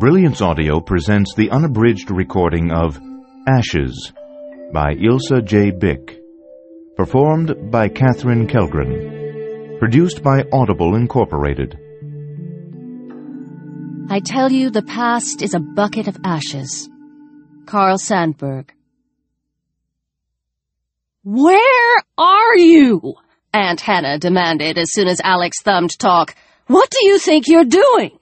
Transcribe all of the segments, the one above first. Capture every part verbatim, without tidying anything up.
Brilliance Audio presents the unabridged recording of Ashes by Ilsa J. Bick, performed by Catherine Kellgren, produced by Audible Incorporated. I tell you, the past is a bucket of ashes. Carl Sandburg. "Where are you?" Aunt Hannah demanded as soon as Alex thumbed talk. "What do you think you're doing?"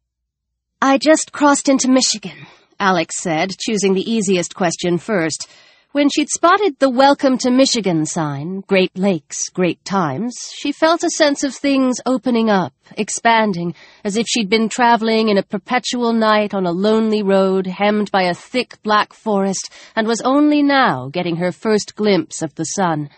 "I just crossed into Michigan," Alex said, choosing the easiest question first. When she'd spotted the Welcome to Michigan sign, Great Lakes, Great Times, she felt a sense of things opening up, expanding, as if she'd been traveling in a perpetual night on a lonely road hemmed by a thick black forest and was only now getting her first glimpse of the sun.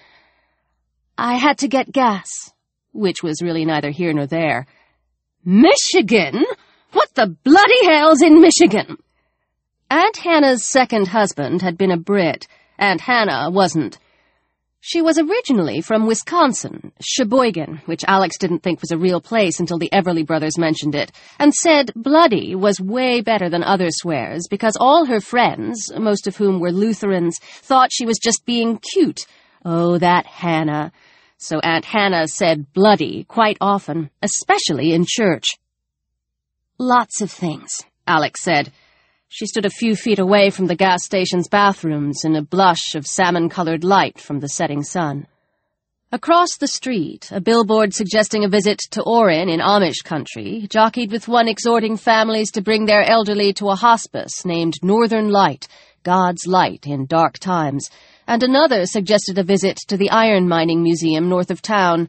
"I had to get gas," which was really neither here nor there. "Michigan? What the bloody hell's in Michigan?" Aunt Hannah's second husband had been a Brit. Aunt Hannah wasn't. She was originally from Wisconsin, Sheboygan, which Alex didn't think was a real place until the Everly Brothers mentioned it, and said bloody was way better than other swears because all her friends, most of whom were Lutherans, thought she was just being cute. Oh, that Hannah. So Aunt Hannah said bloody quite often, especially in church. "Lots of things," Alex said. She stood a few feet away from the gas station's bathrooms in a blush of salmon-colored light from the setting sun. Across the street, a billboard suggesting a visit to Orin in Amish country jockeyed with one exhorting families to bring their elderly to a hospice named Northern Light, God's Light in Dark Times, and another suggested a visit to the iron mining museum north of town.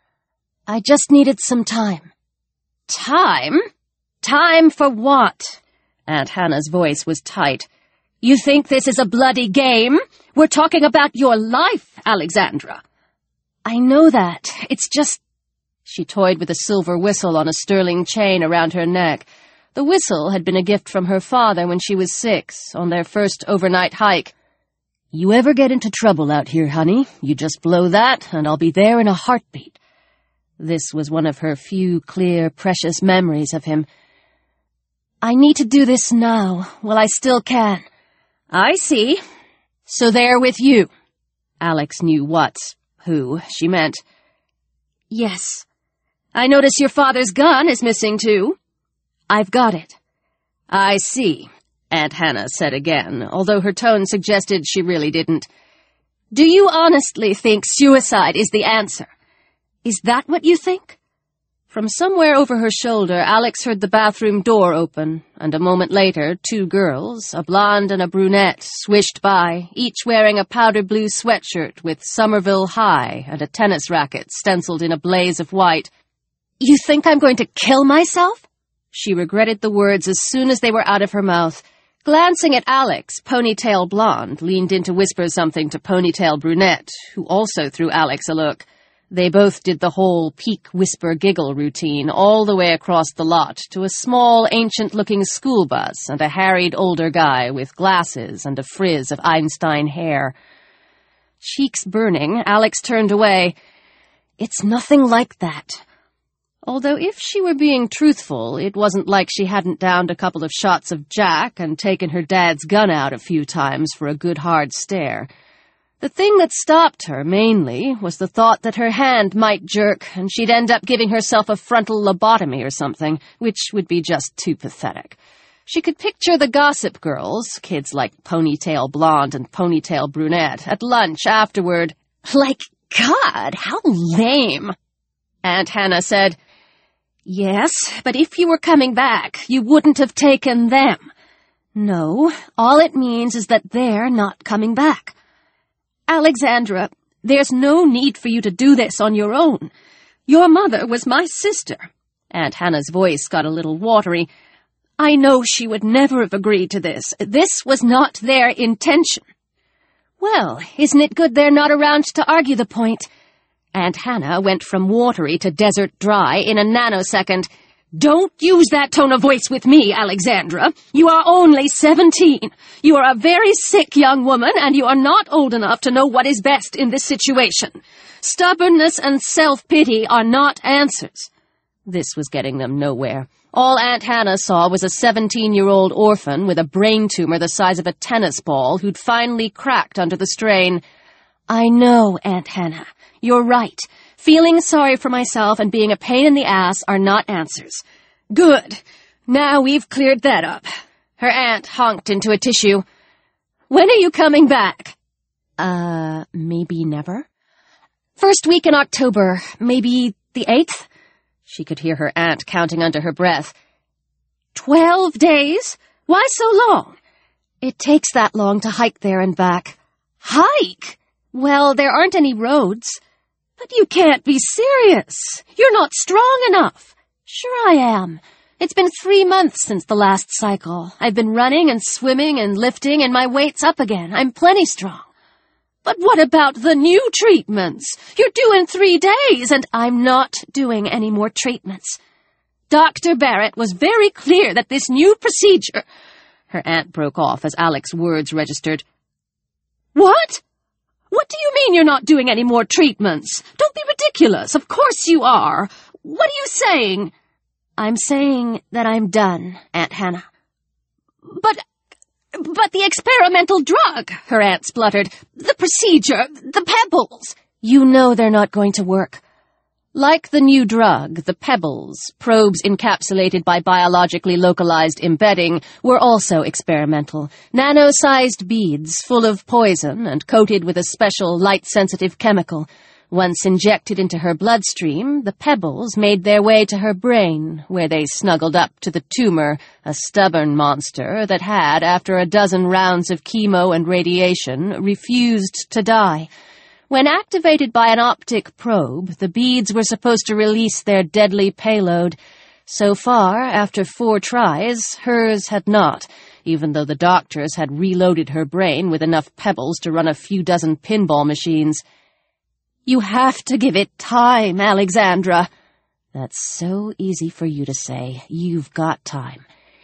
"I just needed some time." "Time? Time for what?" Aunt Hannah's voice was tight. "You think this is a bloody game? We're talking about your life, Alexandra." "I know that. It's just—" She toyed with a silver whistle on a sterling chain around her neck. The whistle had been a gift from her father when she was six, on their first overnight hike. "You ever get into trouble out here, honey, you just blow that, and I'll be there in a heartbeat." This was one of her few clear, precious memories of him. "I need to do this now, while I still can." "I see. So they're with you." Alex knew what, who, she meant. "Yes. I notice your father's gun is missing, too." "I've got it." "I see," Aunt Hannah said again, although her tone suggested she really didn't. "Do you honestly think suicide is the answer? Is that what you think?" From somewhere over her shoulder, Alex heard the bathroom door open, and a moment later, two girls, a blonde and a brunette, swished by, each wearing a powder blue sweatshirt with Somerville High and a tennis racket stenciled in a blaze of white. "You think I'm going to kill myself?" She regretted the words as soon as they were out of her mouth. Glancing at Alex, Ponytail Blonde leaned in to whisper something to Ponytail Brunette, who also threw Alex a look. They both did the whole peek-whisper-giggle routine all the way across the lot to a small, ancient-looking school bus and a harried older guy with glasses and a frizz of Einstein hair. Cheeks burning, Alex turned away. "It's nothing like that." Although if she were being truthful, it wasn't like she hadn't downed a couple of shots of Jack and taken her dad's gun out a few times for a good hard stare. The thing that stopped her, mainly, was the thought that her hand might jerk and she'd end up giving herself a frontal lobotomy or something, which would be just too pathetic. She could picture the Gossip Girls, kids like Ponytail Blonde and Ponytail Brunette, at lunch afterward. "Like, God, how lame!" Aunt Hannah said. "Yes, but if you were coming back, you wouldn't have taken them." "No, all it means is that they're not coming back." "Alexandra, there's no need for you to do this on your own. Your mother was my sister." Aunt Hannah's voice got a little watery. "I know she would never have agreed to this. This was not their intention." "Well, isn't it good they're not around to argue the point?" Aunt Hannah went from watery to desert dry in a nanosecond. "Don't use that tone of voice with me, Alexandra. You are only seventeen. You are a very sick young woman, and you are not old enough to know what is best in this situation. Stubbornness and self-pity are not answers." This was getting them nowhere. All Aunt Hannah saw was a seventeen-year-old orphan with a brain tumor the size of a tennis ball who'd finally cracked under the strain. I know, Aunt Hannah. You're right. Feeling sorry for myself and being a pain in the ass are not answers. Good. Now we've cleared that up. Her aunt honked into a tissue. When are you coming back? Uh, maybe never. First week in October, maybe the eighth? She could hear her aunt counting under her breath. Twelve days? Why so long? It takes that long to hike there and back. Hike? Well, there aren't any roads. But you can't be serious. You're not strong enough. Sure I am. It's been three months since the last cycle. I've been running and swimming and lifting, and my weight's up again. I'm plenty strong. But what about the new treatments? You're due in three days, and I'm not doing any more treatments. Doctor Barrett was very clear that this new procedure— Her aunt broke off as Alec's words registered. What? What do you mean you're not doing any more treatments? Don't be ridiculous. Of course you are. What are you saying? I'm saying that I'm done, Aunt Hannah. But... But the experimental drug, her aunt spluttered. The procedure, the pebbles. You know they're not going to work. Like the new drug, the pebbles, probes encapsulated by biologically localized embedding, were also experimental. Nano-sized beads full of poison and coated with a special light-sensitive chemical. Once injected into her bloodstream, the pebbles made their way to her brain, where they snuggled up to the tumor, a stubborn monster that had, after a dozen rounds of chemo and radiation, refused to die. When activated by an optic probe, the beads were supposed to release their deadly payload. So far, after four tries, hers had not, even though the doctors had reloaded her brain with enough pebbles to run a few dozen pinball machines. You have to give it time, Alexandra. That's so easy for you to say. You've got time.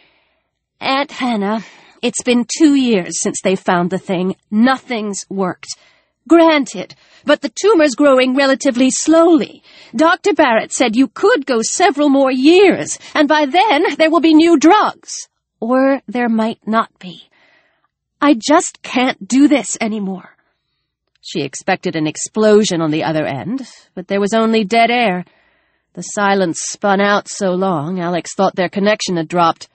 Aunt Hannah, it's been two years since they found the thing. Nothing's worked. Granted, but the tumor's growing relatively slowly. Doctor Barrett said you could go several more years, and by then there will be new drugs. Or there might not be. I just can't do this anymore. She expected an explosion on the other end, but there was only dead air. The silence spun out so long, Alex thought their connection had dropped.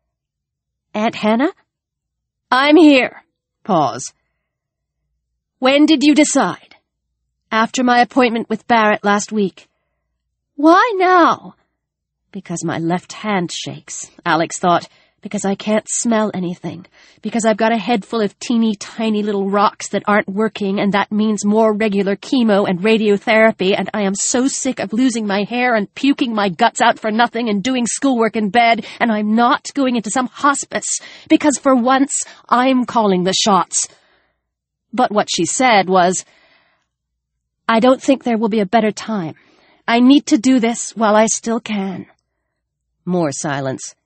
Aunt Hannah? I'm here. Pause. When did you decide? After my appointment with Barrett last week. Why now? Because my left hand shakes, Alex thought. Because I can't smell anything. Because I've got a head full of teeny tiny little rocks that aren't working, and that means more regular chemo and radiotherapy, and I am so sick of losing my hair and puking my guts out for nothing and doing schoolwork in bed, and I'm not going into some hospice, because for once I'm calling the shots. But what she said was, I don't think there will be a better time. I need to do this while I still can. More silence.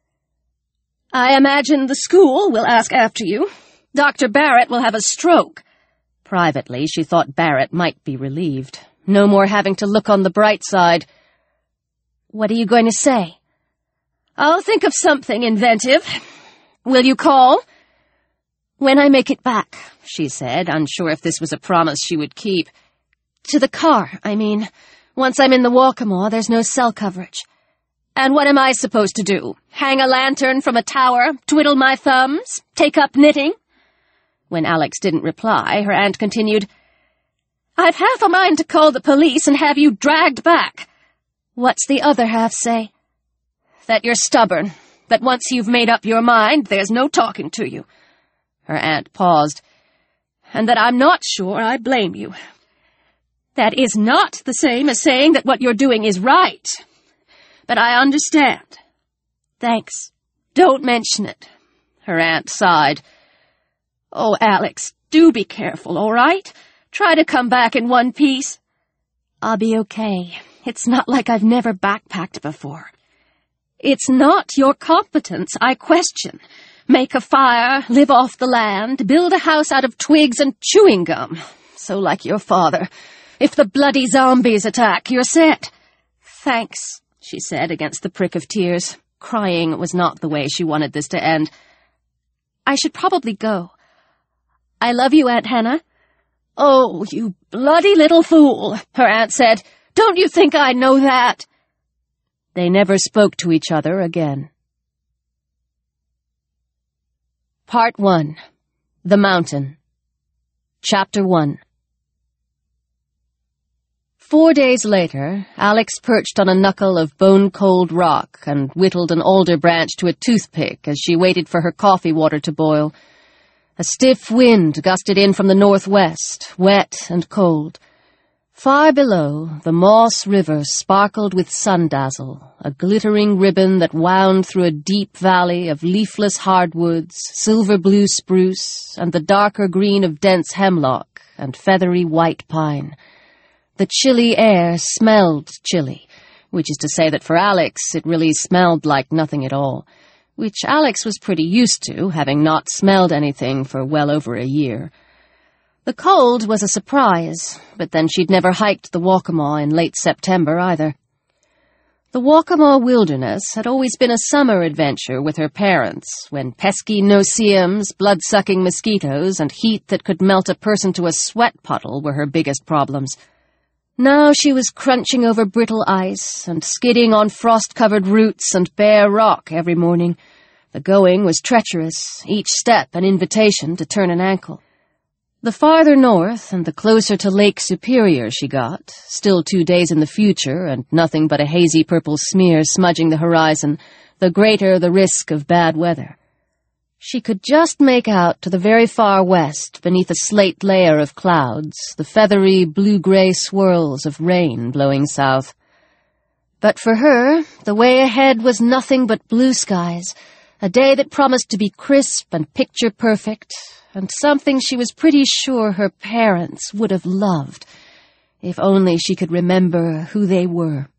I imagine the school will ask after you. Doctor Barrett will have a stroke. Privately, she thought Barrett might be relieved. No more having to look on the bright side. What are you going to say? I'll think of something inventive. Will you call? When I make it back, she said, unsure if this was a promise she would keep. To the car, I mean. Once I'm in the Walkamaw, there's no cell coverage. And what am I supposed to do? Hang a lantern from a tower, twiddle my thumbs, take up knitting? When Alex didn't reply, her aunt continued, I've half a mind to call the police and have you dragged back. What's the other half say? That you're stubborn, that once you've made up your mind, there's no talking to you. Her aunt paused. And that I'm not sure I blame you. That is not the same as saying that what you're doing is right. But I understand. Thanks. Don't mention it. Her aunt sighed. Oh, Alex, do be careful, all right? Try to come back in one piece. I'll be okay. It's not like I've never backpacked before. It's not your competence I question. Make a fire, live off the land, build a house out of twigs and chewing gum. So like your father. If the bloody zombies attack, you're set. Thanks, she said against the prick of tears. crying was not the way she wanted this to end. "I should probably go. I love you, Aunt Hannah." "Oh, you bloody little fool," her aunt said. "Don't you think I know that?" They never spoke to each other again. Part one. The Mountain. Chapter one. Four days later, Alex perched on a knuckle of bone-cold rock and whittled an alder branch to a toothpick as she waited for her coffee water to boil. A stiff wind gusted in from the northwest, wet and cold. Far below, the Moss River sparkled with sun-dazzle, a glittering ribbon that wound through a deep valley of leafless hardwoods, silver-blue spruce, and the darker green of dense hemlock and feathery white pine. The chilly air smelled chilly, which is to say that for Alex it really smelled like nothing at all, which Alex was pretty used to, having not smelled anything for well over a year. The cold was a surprise, but then she'd never hiked the Waccamaw in late September either. The Waccamaw Wilderness had always been a summer adventure with her parents, when pesky no-see-ums, blood-sucking mosquitoes, and heat that could melt a person to a sweat puddle were her biggest problems. Now she was crunching over brittle ice and skidding on frost-covered roots and bare rock every morning. The going was treacherous, each step an invitation to turn an ankle. The farther north and the closer to Lake Superior she got, still two days in the future and nothing but a hazy purple smear smudging the horizon, the greater the risk of bad weather. She could just make out to the very far west, beneath a slate layer of clouds, the feathery blue-gray swirls of rain blowing south. But for her, the way ahead was nothing but blue skies, a day that promised to be crisp and picture-perfect, and something she was pretty sure her parents would have loved, if only she could remember who they were.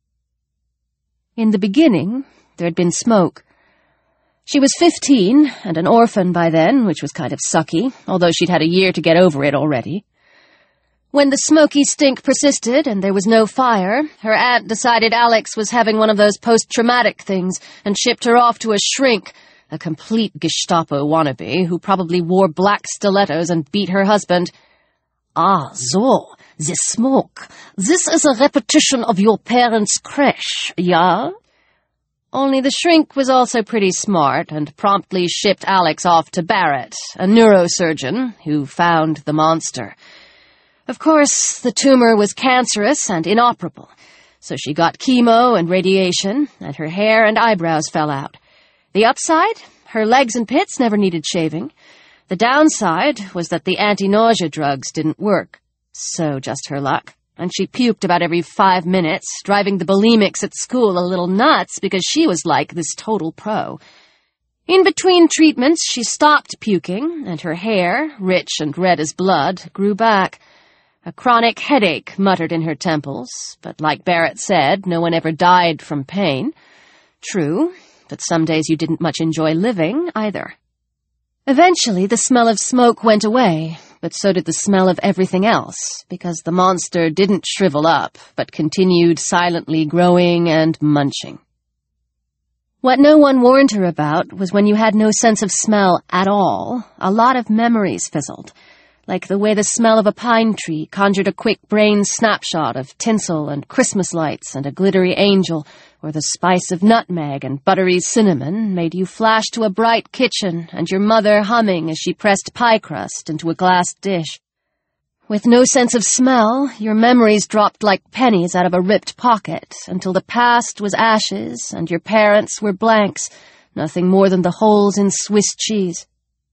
In the beginning, there had been smoke. She was fifteen, and an orphan by then, which was kind of sucky, although she'd had a year to get over it already. When the smoky stink persisted and there was no fire, her aunt decided Alex was having one of those post-traumatic things and shipped her off to a shrink, a complete Gestapo wannabe who probably wore black stilettos and beat her husband. "Ah, so, the smoke. This is a repetition of your parents' crash, yeah?" Only the shrink was also pretty smart and promptly shipped Alex off to Barrett, a neurosurgeon, who found the monster. Of course, the tumor was cancerous and inoperable, so she got chemo and radiation, and her hair and eyebrows fell out. The upside? Her legs and pits never needed shaving. The downside was that the anti-nausea drugs didn't work. So just her luck. And she puked about every five minutes, driving the bulimics at school a little nuts because she was like this total pro. In between treatments, she stopped puking, and her hair, rich and red as blood, grew back. A chronic headache muttered in her temples, but like Barrett said, no one ever died from pain. True, but some days you didn't much enjoy living, either. Eventually, the smell of smoke went away, but so did the smell of everything else, because the monster didn't shrivel up, but continued silently growing and munching. What no one warned her about was when you had no sense of smell at all, a lot of memories fizzled, like the way the smell of a pine tree conjured a quick brain snapshot of tinsel and Christmas lights and a glittery angel, or the spice of nutmeg and buttery cinnamon made you flash to a bright kitchen and your mother humming as she pressed pie crust into a glass dish. With no sense of smell, your memories dropped like pennies out of a ripped pocket until the past was ashes and your parents were blanks, nothing more than the holes in Swiss cheese.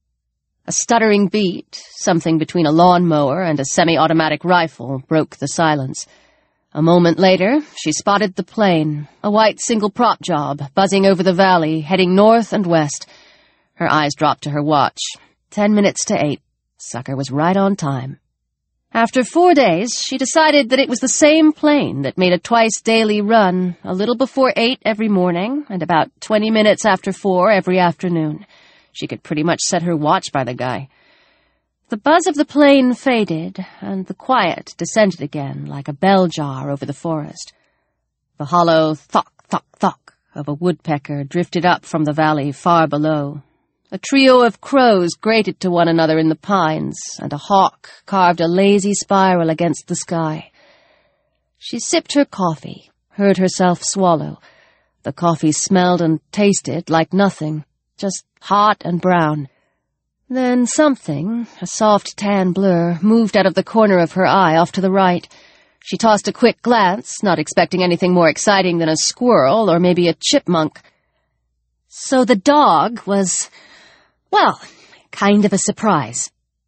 A stuttering beat, something between a lawnmower and a semi-automatic rifle, broke the silence. A moment later, she spotted the plane, a white single-prop job, buzzing over the valley, heading north and west. Her eyes dropped to her watch. Ten minutes to eight. Sucker was right on time. After four days, she decided that it was the same plane that made a twice-daily run, a little before eight every morning and about twenty minutes after four every afternoon. She could pretty much set her watch by the guy. The buzz of the plane faded, and the quiet descended again like a bell jar over the forest. The hollow thock, thock, thock of a woodpecker drifted up from the valley far below. A trio of crows grated to one another in the pines, and a hawk carved a lazy spiral against the sky. She sipped her coffee, heard herself swallow. The coffee smelled and tasted like nothing, just hot and brown. Then something, a soft tan blur, moved out of the corner of her eye off to the right. She tossed a quick glance, not expecting anything more exciting than a squirrel or maybe a chipmunk. So the dog was, well, kind of a surprise.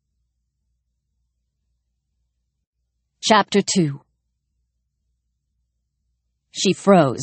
Chapter two. She froze.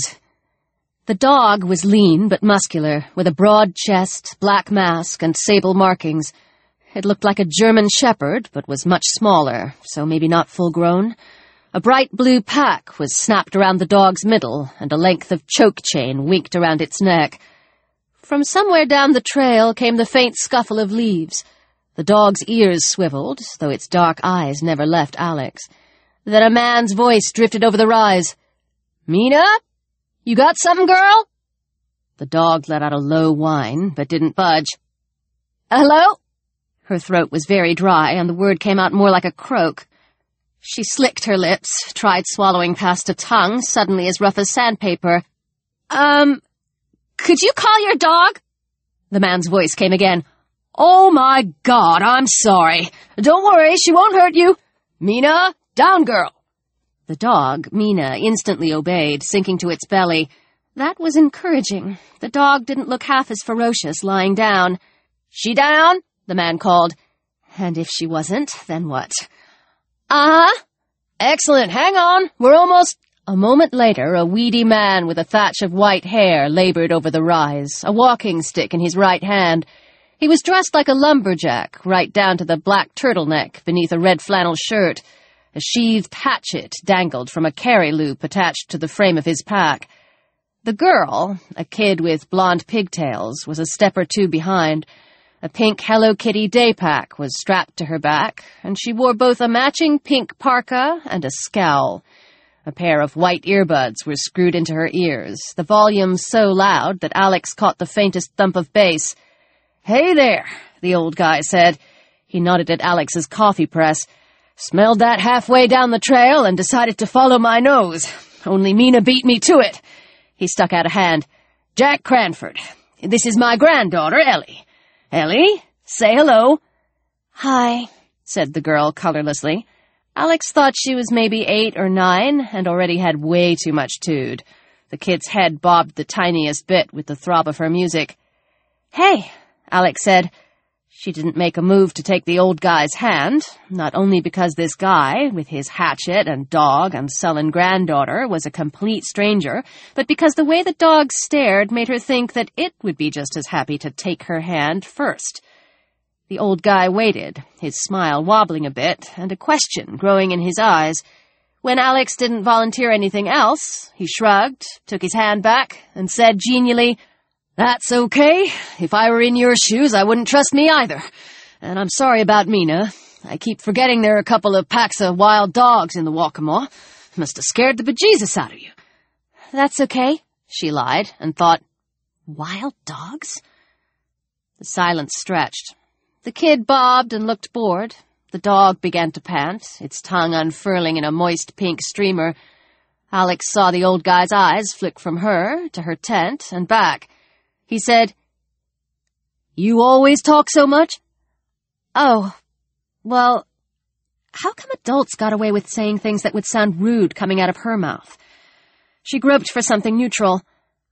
The dog was lean but muscular, with a broad chest, black mask, and sable markings. It looked like a German shepherd, but was much smaller, so maybe not full-grown. A bright blue pack was snapped around the dog's middle, and a length of choke chain winked around its neck. From somewhere down the trail came the faint scuffle of leaves. The dog's ears swiveled, though its dark eyes never left Alex. Then a man's voice drifted over the rise. "Mina? You got something, girl?" The dog let out a low whine, but didn't budge. "Hello?" Her throat was very dry, and the word came out more like a croak. She slicked her lips, tried swallowing past a tongue suddenly as rough as sandpaper. Um, could you call your dog?" The man's voice came again. "Oh, my God, I'm sorry. Don't worry, she won't hurt you. Mina, down, girl." The dog, Mina, instantly obeyed, sinking to its belly. That was encouraging. The dog didn't look half as ferocious lying down. "She down?" the man called. And if she wasn't, then what? "Uh-huh. Excellent. Hang on. We're almost—" A moment later, a weedy man with a thatch of white hair labored over the rise, a walking stick in his right hand. He was dressed like a lumberjack, right down to the black turtleneck beneath a red flannel shirt. A sheathed hatchet dangled from a carry loop attached to the frame of his pack. The girl, a kid with blonde pigtails, was a step or two behind. A pink Hello Kitty day pack was strapped to her back, and she wore both a matching pink parka and a scowl. A pair of white earbuds were screwed into her ears, the volume so loud that Alex caught the faintest thump of bass. "Hey there," the old guy said. He nodded at Alex's coffee press. "Smelled that halfway down the trail and decided to follow my nose. Only Mina beat me to it." He stuck out a hand. "Jack Cranford. This is my granddaughter, Ellie. Ellie, say hello." "Hi," said the girl colorlessly. Alex thought she was maybe eight or nine and already had way too much tood. The kid's head bobbed the tiniest bit with the throb of her music. "Hey," Alex said. She didn't make a move to take the old guy's hand, not only because this guy, with his hatchet and dog and sullen granddaughter, was a complete stranger, but because the way the dog stared made her think that it would be just as happy to take her hand first. The old guy waited, his smile wobbling a bit, and a question growing in his eyes. When Alex didn't volunteer anything else, he shrugged, took his hand back, and said genially, "That's okay. If I were in your shoes, I wouldn't trust me either. And I'm sorry about Mina. I keep forgetting there are a couple of packs of wild dogs in the Waccamaw. Must have scared the bejesus out of you." "That's okay," she lied, and thought, "Wild dogs?" The silence stretched. The kid bobbed and looked bored. The dog began to pant, its tongue unfurling in a moist pink streamer. Alex saw the old guy's eyes flick from her to her tent and back. He said, "You always talk so much?" "Oh, well, how come adults got away with saying things that would sound rude coming out of her mouth?" She groped for something neutral.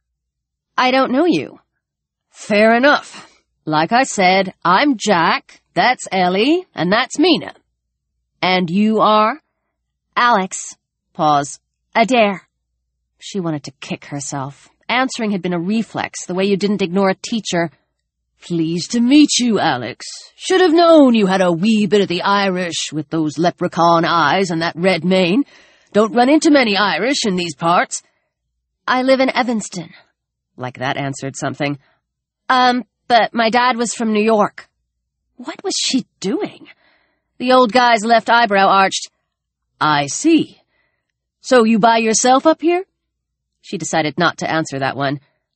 "I don't know you." "Fair enough. Like I said, I'm Jack, that's Ellie, and that's Mina." "And you are?" "Alex." Pause. "Adair." She wanted to kick herself. Answering had been a reflex, the way you didn't ignore a teacher. "Pleased to meet you, Alex. Should have known you had a wee bit of the Irish with those leprechaun eyes and that red mane. Don't run into many Irish in these parts." "I live in Evanston." Like that answered something. Um, but my dad was from New York." What was she doing? The old guy's left eyebrow arched. "I see. So you by yourself up here?" She decided not to answer that one.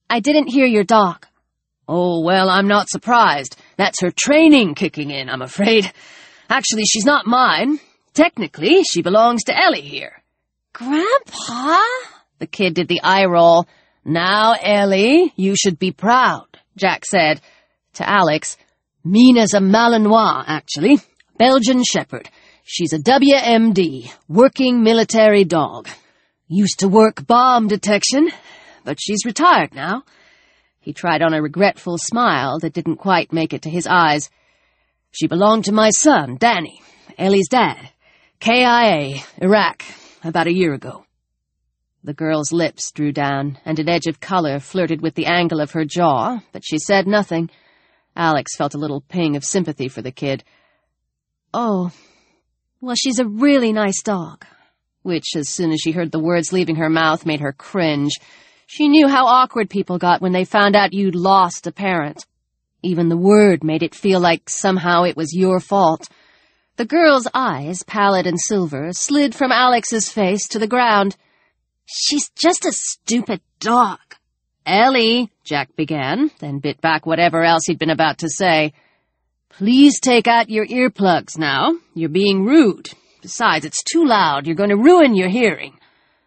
I didn't hear your dog. Oh, well, I'm not surprised. That's her training kicking in, I'm afraid. Actually, she's not mine. Technically, she belongs to Ellie here. Grandpa? The kid did the eye roll. Now, Ellie, you should be proud, Jack said. To Alex, Mina's a Malinois, actually. Belgian Shepherd. She's a W M D, working military dog. Used to work bomb detection, but she's retired now. He tried on a regretful smile that didn't quite make it to his eyes. She belonged to my son, Danny, Ellie's dad. K I A, Iraq, about a year ago. The girl's lips drew down, and an edge of color flirted with the angle of her jaw, but she said nothing. Alex felt a little ping of sympathy for the kid. Oh, well, she's a really nice dog. Which, as soon as she heard the words leaving her mouth, made her cringe. She knew how awkward people got when they found out you'd lost a parent. Even the word made it feel like somehow it was your fault. The girl's eyes, pallid and silver, slid from Alex's face to the ground. She's just a stupid dog. Ellie, Jack began, then bit back whatever else he'd been about to say. Please take out your earplugs now. You're being rude. Besides, it's too loud. You're going to ruin your hearing.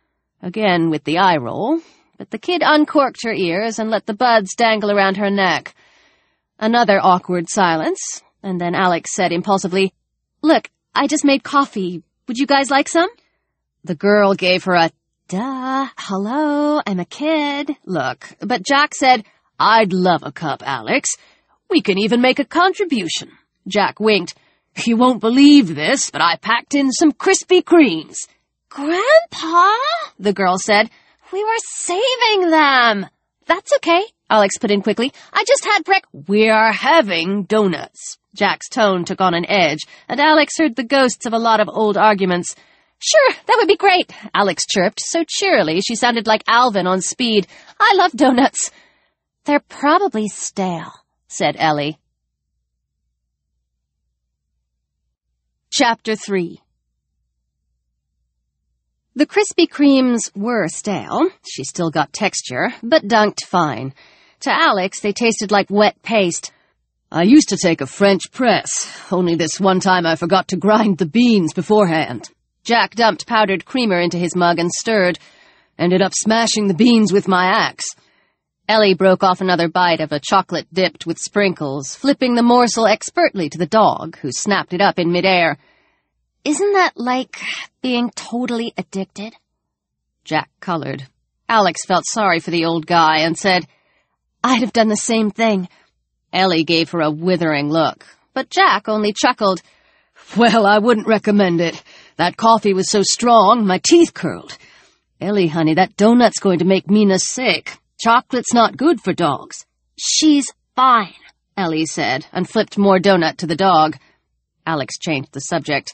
Again with the eye roll, but the kid uncorked her ears and let the buds dangle around her neck. Another awkward silence, and then Alex said impulsively, Look, I just made coffee. Would you guys like some? The girl gave her a, Duh, hello, I'm a kid. Look, but Jack said, I'd love a cup, Alex. We can even make a contribution. Jack winked. You won't believe this, but I packed in some Krispy Kremes. Grandpa? The girl said. We were saving them. That's okay, Alex put in quickly. I just had brec- We are having donuts. Jack's tone took on an edge, and Alex heard the ghosts of a lot of old arguments. Sure, that would be great, Alex chirped, so cheerily she sounded like Alvin on speed. I love donuts. They're probably stale, said Ellie. Chapter three. The Krispy Kremes were stale. She still got texture, but dunked fine. To Alex, they tasted like wet paste. I used to take a French press, only this one time I forgot to grind the beans beforehand. Jack dumped powdered creamer into his mug and stirred. Ended up smashing the beans with my axe. Ellie broke off another bite of a chocolate dipped with sprinkles, flipping the morsel expertly to the dog, who snapped it up in midair. Isn't that like being totally addicted? Jack colored. Alex felt sorry for the old guy and said, I'd have done the same thing. Ellie gave her a withering look, but Jack only chuckled. Well, I wouldn't recommend it. That coffee was so strong, my teeth curled. Ellie, honey, that donut's going to make Mina sick. Chocolate's not good for dogs. She's fine, Ellie said, and flipped more donut to the dog. Alex changed the subject.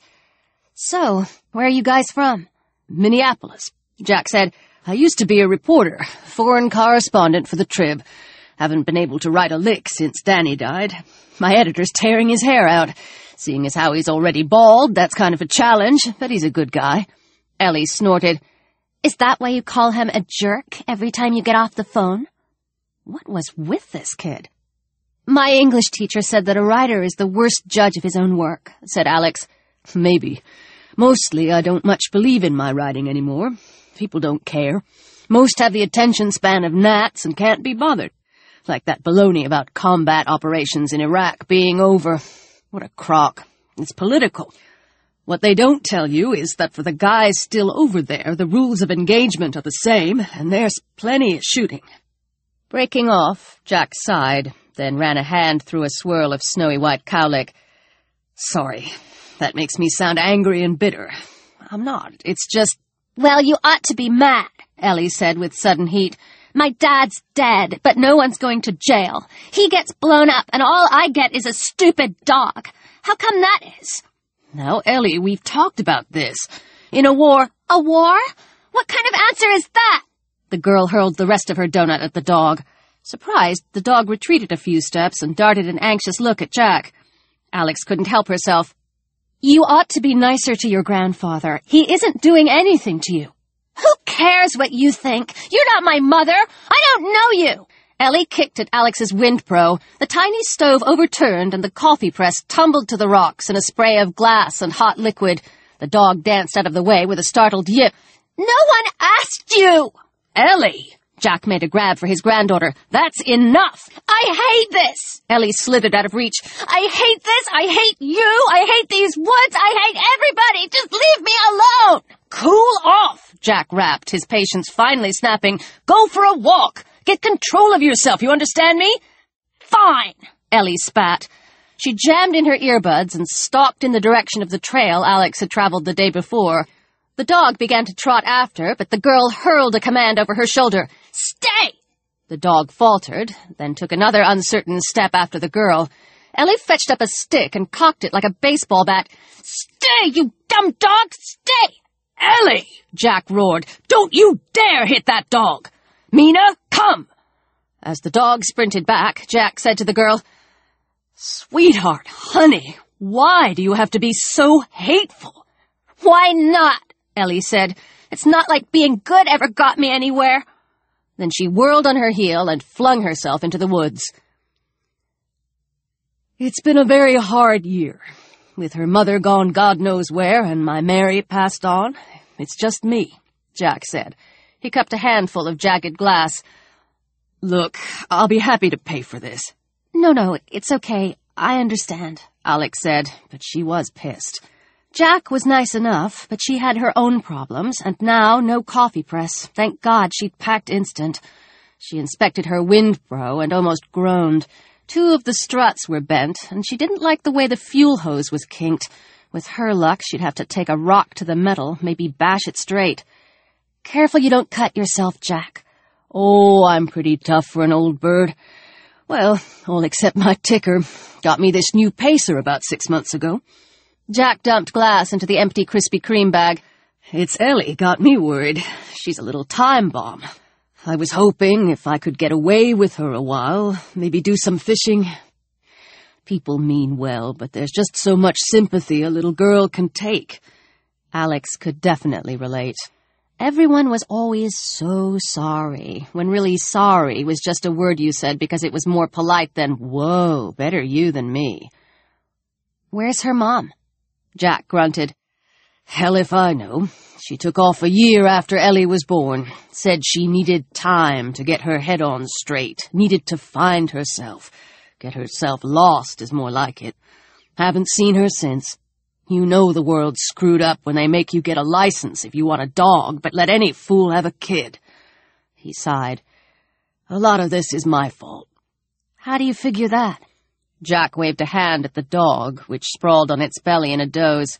So, where are you guys from? Minneapolis. Jack said, I used to be a reporter, foreign correspondent for the Trib. Haven't been able to write a lick since Danny died. My editor's tearing his hair out. Seeing as how he's already bald, that's kind of a challenge, but he's a good guy. Ellie snorted. Is that why you call him a jerk every time you get off the phone? What was with this kid? My English teacher said that a writer is the worst judge of his own work, said Alex. Maybe. Mostly I don't much believe in my writing anymore. People don't care. Most have the attention span of gnats and can't be bothered. Like that baloney about combat operations in Iraq being over. What a crock. It's political. What they don't tell you is that for the guys still over there, the rules of engagement are the same, and there's plenty of shooting. Breaking off, Jack sighed, then ran a hand through a swirl of snowy white cowlick. Sorry, that makes me sound angry and bitter. I'm not. It's just... Well, you ought to be mad, Ellie said with sudden heat. My dad's dead, but no one's going to jail. He gets blown up, and all I get is a stupid dog. How come that is? Now, Ellie, we've talked about this. In a war... A war? What kind of answer is that? The girl hurled the rest of her donut at the dog. Surprised, the dog retreated a few steps and darted an anxious look at Jack. Alex couldn't help herself. You ought to be nicer to your grandfather. He isn't doing anything to you. Who cares what you think? You're not my mother. I don't know you. Ellie kicked at Alex's Windpro. The tiny stove overturned and the coffee press tumbled to the rocks in a spray of glass and hot liquid. The dog danced out of the way with a startled yip. "No one asked you!" "Ellie!" Jack made a grab for his granddaughter. "That's enough!" "I hate this!" Ellie slithered out of reach. "I hate this! I hate you! I hate these woods! I hate everybody! Just leave me alone!" "Cool off!" Jack rapped, his patience finally snapping. "Go for a walk! Get control of yourself, you understand me?" "Fine!" Ellie spat. She jammed in her earbuds and stalked in the direction of the trail Alex had traveled the day before. The dog began to trot after, but the girl hurled a command over her shoulder. "Stay!" The dog faltered, then took another uncertain step after the girl. Ellie fetched up a stick and cocked it like a baseball bat. "Stay, you dumb dog! Stay!" "Ellie!" Jack roared. "Don't you dare hit that dog! Mina, come!" As the dog sprinted back, Jack said to the girl, "Sweetheart, honey, why do you have to be so hateful?" "Why not?" Ellie said. "It's not like being good ever got me anywhere." Then she whirled on her heel and flung herself into the woods. "It's been a very hard year. With her mother gone God knows where and my Mary passed on, it's just me," Jack said. He cupped a handful of jagged glass. "Look, I'll be happy to pay for this." "No, no, it's okay. I understand," Alex said, but she was pissed. Jack was nice enough, but she had her own problems, and now no coffee press. Thank God she'd packed instant. She inspected her Windpro and almost groaned. Two of the struts were bent, and she didn't like the way the fuel hose was kinked. With her luck, she'd have to take a rock to the metal, maybe bash it straight. "Careful you don't cut yourself, Jack." "Oh, I'm pretty tough for an old bird. Well, all except my ticker. Got me this new pacer about six months ago." Jack dumped glass into the empty Krispy Kreme bag. "It's Ellie got me worried. She's a little time bomb. I was hoping if I could get away with her a while, maybe do some fishing. People mean well, but there's just so much sympathy a little girl can take." Alex could definitely relate. Everyone was always so sorry, when really sorry was just a word you said because it was more polite than, "Whoa, better you than me." "Where's her mom?" Jack grunted. "Hell if I know. She took off a year after Ellie was born. Said she needed time to get her head on straight, needed to find herself. Get herself lost is more like it. Haven't seen her since. You know the world's screwed up when they make you get a license if you want a dog, but let any fool have a kid." He sighed. "A lot of this is my fault." "How do you figure that?" Jack waved a hand at the dog, which sprawled on its belly in a doze.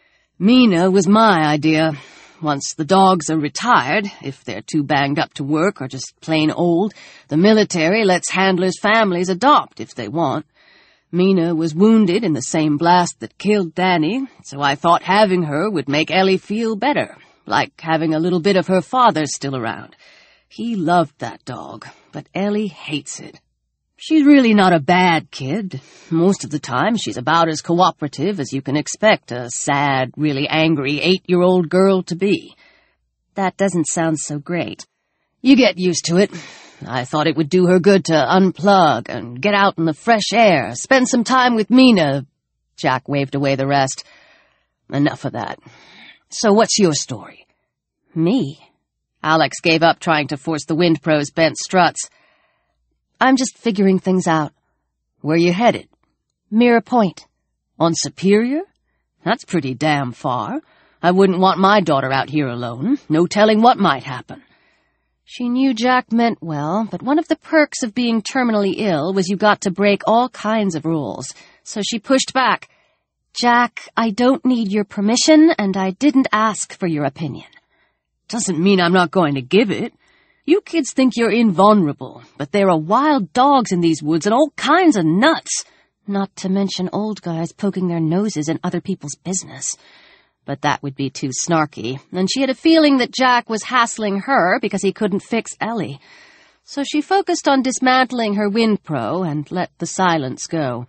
"Mina was my idea. Once the dogs are retired, if they're too banged up to work or just plain old, the military lets handlers' families adopt if they want. Mina was wounded in the same blast that killed Danny, so I thought having her would make Ellie feel better, like having a little bit of her father still around. He loved that dog, but Ellie hates it. She's really not a bad kid. Most of the time, she's about as cooperative as you can expect a sad, really angry eight-year-old girl to be." "That doesn't sound so great." "You get used to it. I thought it would do her good to unplug and get out in the fresh air, spend some time with Mina." Jack waved away the rest. "Enough of that. So what's your story?" "Me?" Alex gave up trying to force the Windpro's bent struts. "I'm just figuring things out." "Where you headed?" "Mirror Point." "On Superior? That's pretty damn far. I wouldn't want my daughter out here alone. No telling what might happen." She knew Jack meant well, but one of the perks of being terminally ill was you got to break all kinds of rules. So she pushed back. "Jack, I don't need your permission, and I didn't ask for your opinion." "Doesn't mean I'm not going to give it. You kids think you're invulnerable, but there are wild dogs in these woods and all kinds of nuts. Not to mention old guys poking their noses in other people's business." But that would be too snarky, and she had a feeling that Jack was hassling her because he couldn't fix Ellie. So she focused on dismantling her Windpro and let the silence go.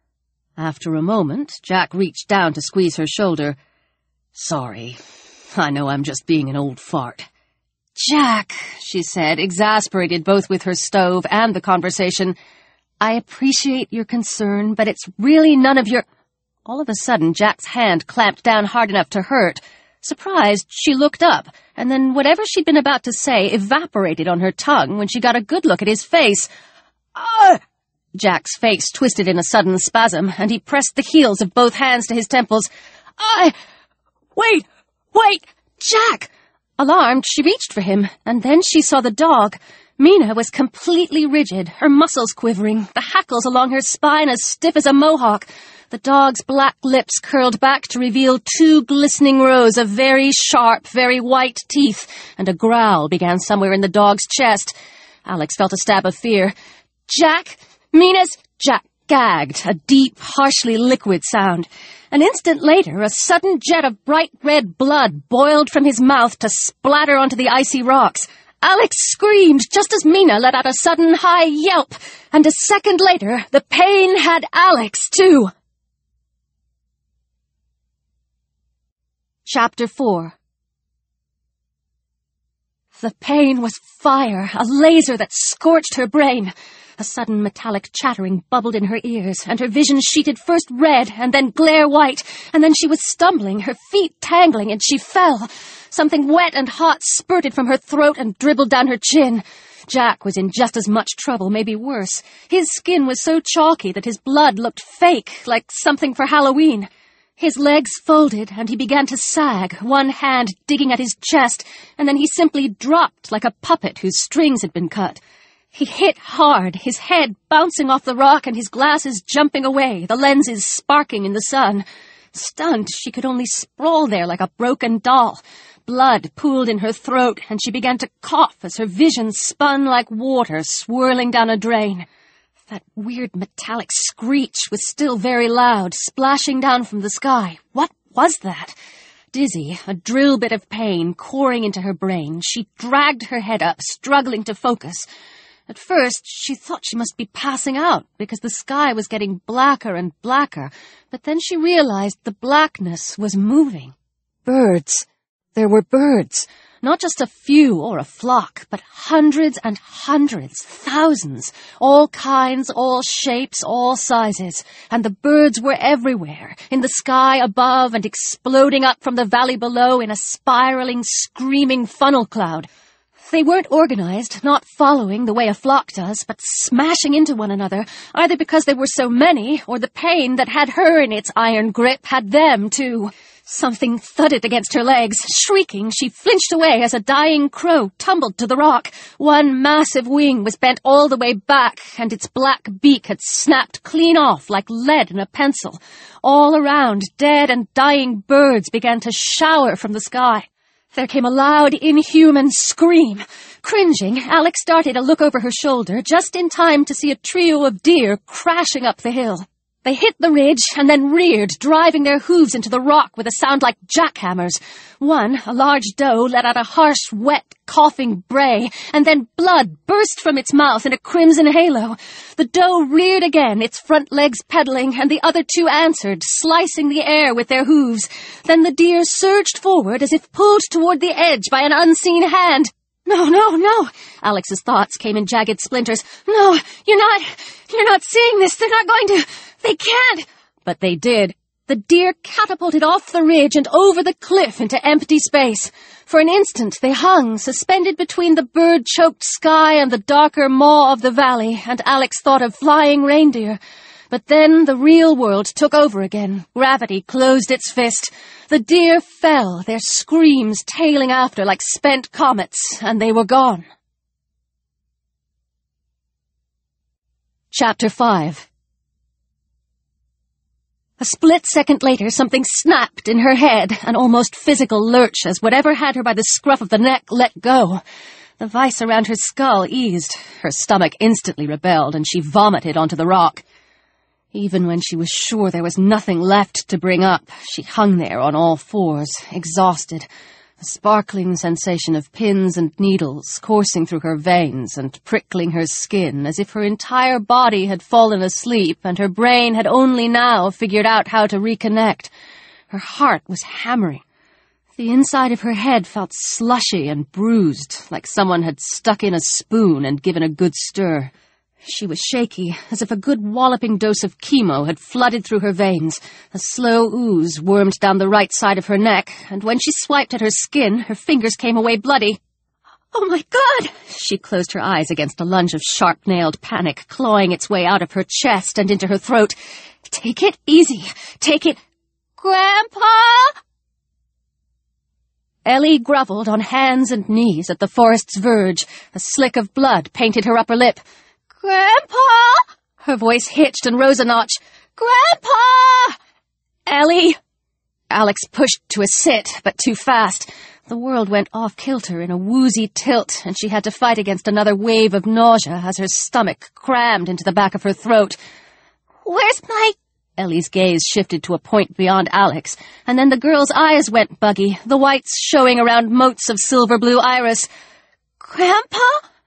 After a moment, Jack reached down to squeeze her shoulder. "Sorry. I know I'm just being an old fart." Jack, she said, exasperated both with her stove and the conversation. I appreciate your concern, but it's really none of your... All of a sudden, Jack's hand clamped down hard enough to hurt. Surprised, she looked up, and then whatever she'd been about to say evaporated on her tongue when she got a good look at his face. Ah! Jack's face twisted in a sudden spasm, and he pressed the heels of both hands to his temples. I... Wait! Wait! Jack! Alarmed, she reached for him, and then she saw the dog. Mina was completely rigid, her muscles quivering, the hackles along her spine as stiff as a mohawk. The dog's black lips curled back to reveal two glistening rows of very sharp, very white teeth, and a growl began somewhere in the dog's chest. Alex felt a stab of fear. Jack! Mina's... Jack gagged, a deep, harshly liquid sound. An instant later, a sudden jet of bright red blood boiled from his mouth to splatter onto the icy rocks. Alex screamed just as Mina let out a sudden high yelp, and a second later, the pain had Alex, too. Chapter four. The pain was fire, a laser that scorched her brain. A sudden metallic chattering bubbled in her ears, and her vision sheeted first red and then glare white, and then she was stumbling, her feet tangling, and she fell. Something wet and hot spurted from her throat and dribbled down her chin. Jack was in just as much trouble, maybe worse. His skin was so chalky that his blood looked fake, like something for Halloween. His legs folded, and he began to sag, one hand digging at his chest, and then he simply dropped like a puppet whose strings had been cut. He hit hard, his head bouncing off the rock and his glasses jumping away, the lenses sparking in the sun. Stunned, she could only sprawl there like a broken doll. Blood pooled in her throat, and she began to cough as her vision spun like water swirling down a drain. That weird metallic screech was still very loud, splashing down from the sky. What was that? Dizzy, a drill bit of pain coursing into her brain, she dragged her head up, struggling to focus. At first, she thought she must be passing out, because the sky was getting blacker and blacker, but then she realized the blackness was moving. Birds. There were birds. Not just a few or a flock, but hundreds and hundreds, thousands, all kinds, all shapes, all sizes. And the birds were everywhere, in the sky above and exploding up from the valley below in a spiraling, screaming funnel cloud. They weren't organized, not following the way a flock does, but smashing into one another, either because they were so many, or the pain that had her in its iron grip had them, too. Something thudded against her legs. Shrieking, she flinched away as a dying crow tumbled to the rock. One massive wing was bent all the way back, and its black beak had snapped clean off like lead in a pencil. All around, dead and dying birds began to shower from the sky. There came a loud, inhuman scream. Cringing, Alex darted a look over her shoulder, just in time to see a trio of deer crashing up the hill. They hit the ridge and then reared, driving their hooves into the rock with a sound like jackhammers. One, a large doe, let out a harsh, wet, coughing bray, and then blood burst from its mouth in a crimson halo. The doe reared again, its front legs pedaling, and the other two answered, slicing the air with their hooves. Then the deer surged forward as if pulled toward the edge by an unseen hand. No, no, no. Alex's thoughts came in jagged splinters. No, you're not, you're not seeing this. They're not going to, they can't. But they did. The deer catapulted off the ridge and over the cliff into empty space. For an instant they hung, suspended between the bird-choked sky and the darker maw of the valley, and Alex thought of flying reindeer. But then the real world took over again. Gravity closed its fist. The deer fell, their screams tailing after like spent comets, and they were gone. Chapter five. A split second later, something snapped in her head, an almost physical lurch as whatever had her by the scruff of the neck let go. The vice around her skull eased. Her stomach instantly rebelled, and she vomited onto the rock. Even when she was sure there was nothing left to bring up, she hung there on all fours, exhausted, a sparkling sensation of pins and needles coursing through her veins and prickling her skin, as if her entire body had fallen asleep and her brain had only now figured out how to reconnect. Her heart was hammering. The inside of her head felt slushy and bruised, like someone had stuck in a spoon and given a good stir. She was shaky, as if a good walloping dose of chemo had flooded through her veins. A slow ooze wormed down the right side of her neck, and when she swiped at her skin, her fingers came away bloody. "Oh, my God!" She closed her eyes against a lunge of sharp-nailed panic, clawing its way out of her chest and into her throat. "Take it easy. Take it—" "Grandpa!" Ellie grovelled on hands and knees at the forest's verge. A slick of blood painted her upper lip. "Grandpa!" Her voice hitched and rose a notch. "Grandpa!" "Ellie!" Alex pushed to a sit, but too fast. The world went off-kilter in a woozy tilt, and she had to fight against another wave of nausea as her stomach crammed into the back of her throat. "Where's my—" Ellie's gaze shifted to a point beyond Alex, and then the girl's eyes went buggy, the whites showing around motes of silver-blue iris. "Grandpa?"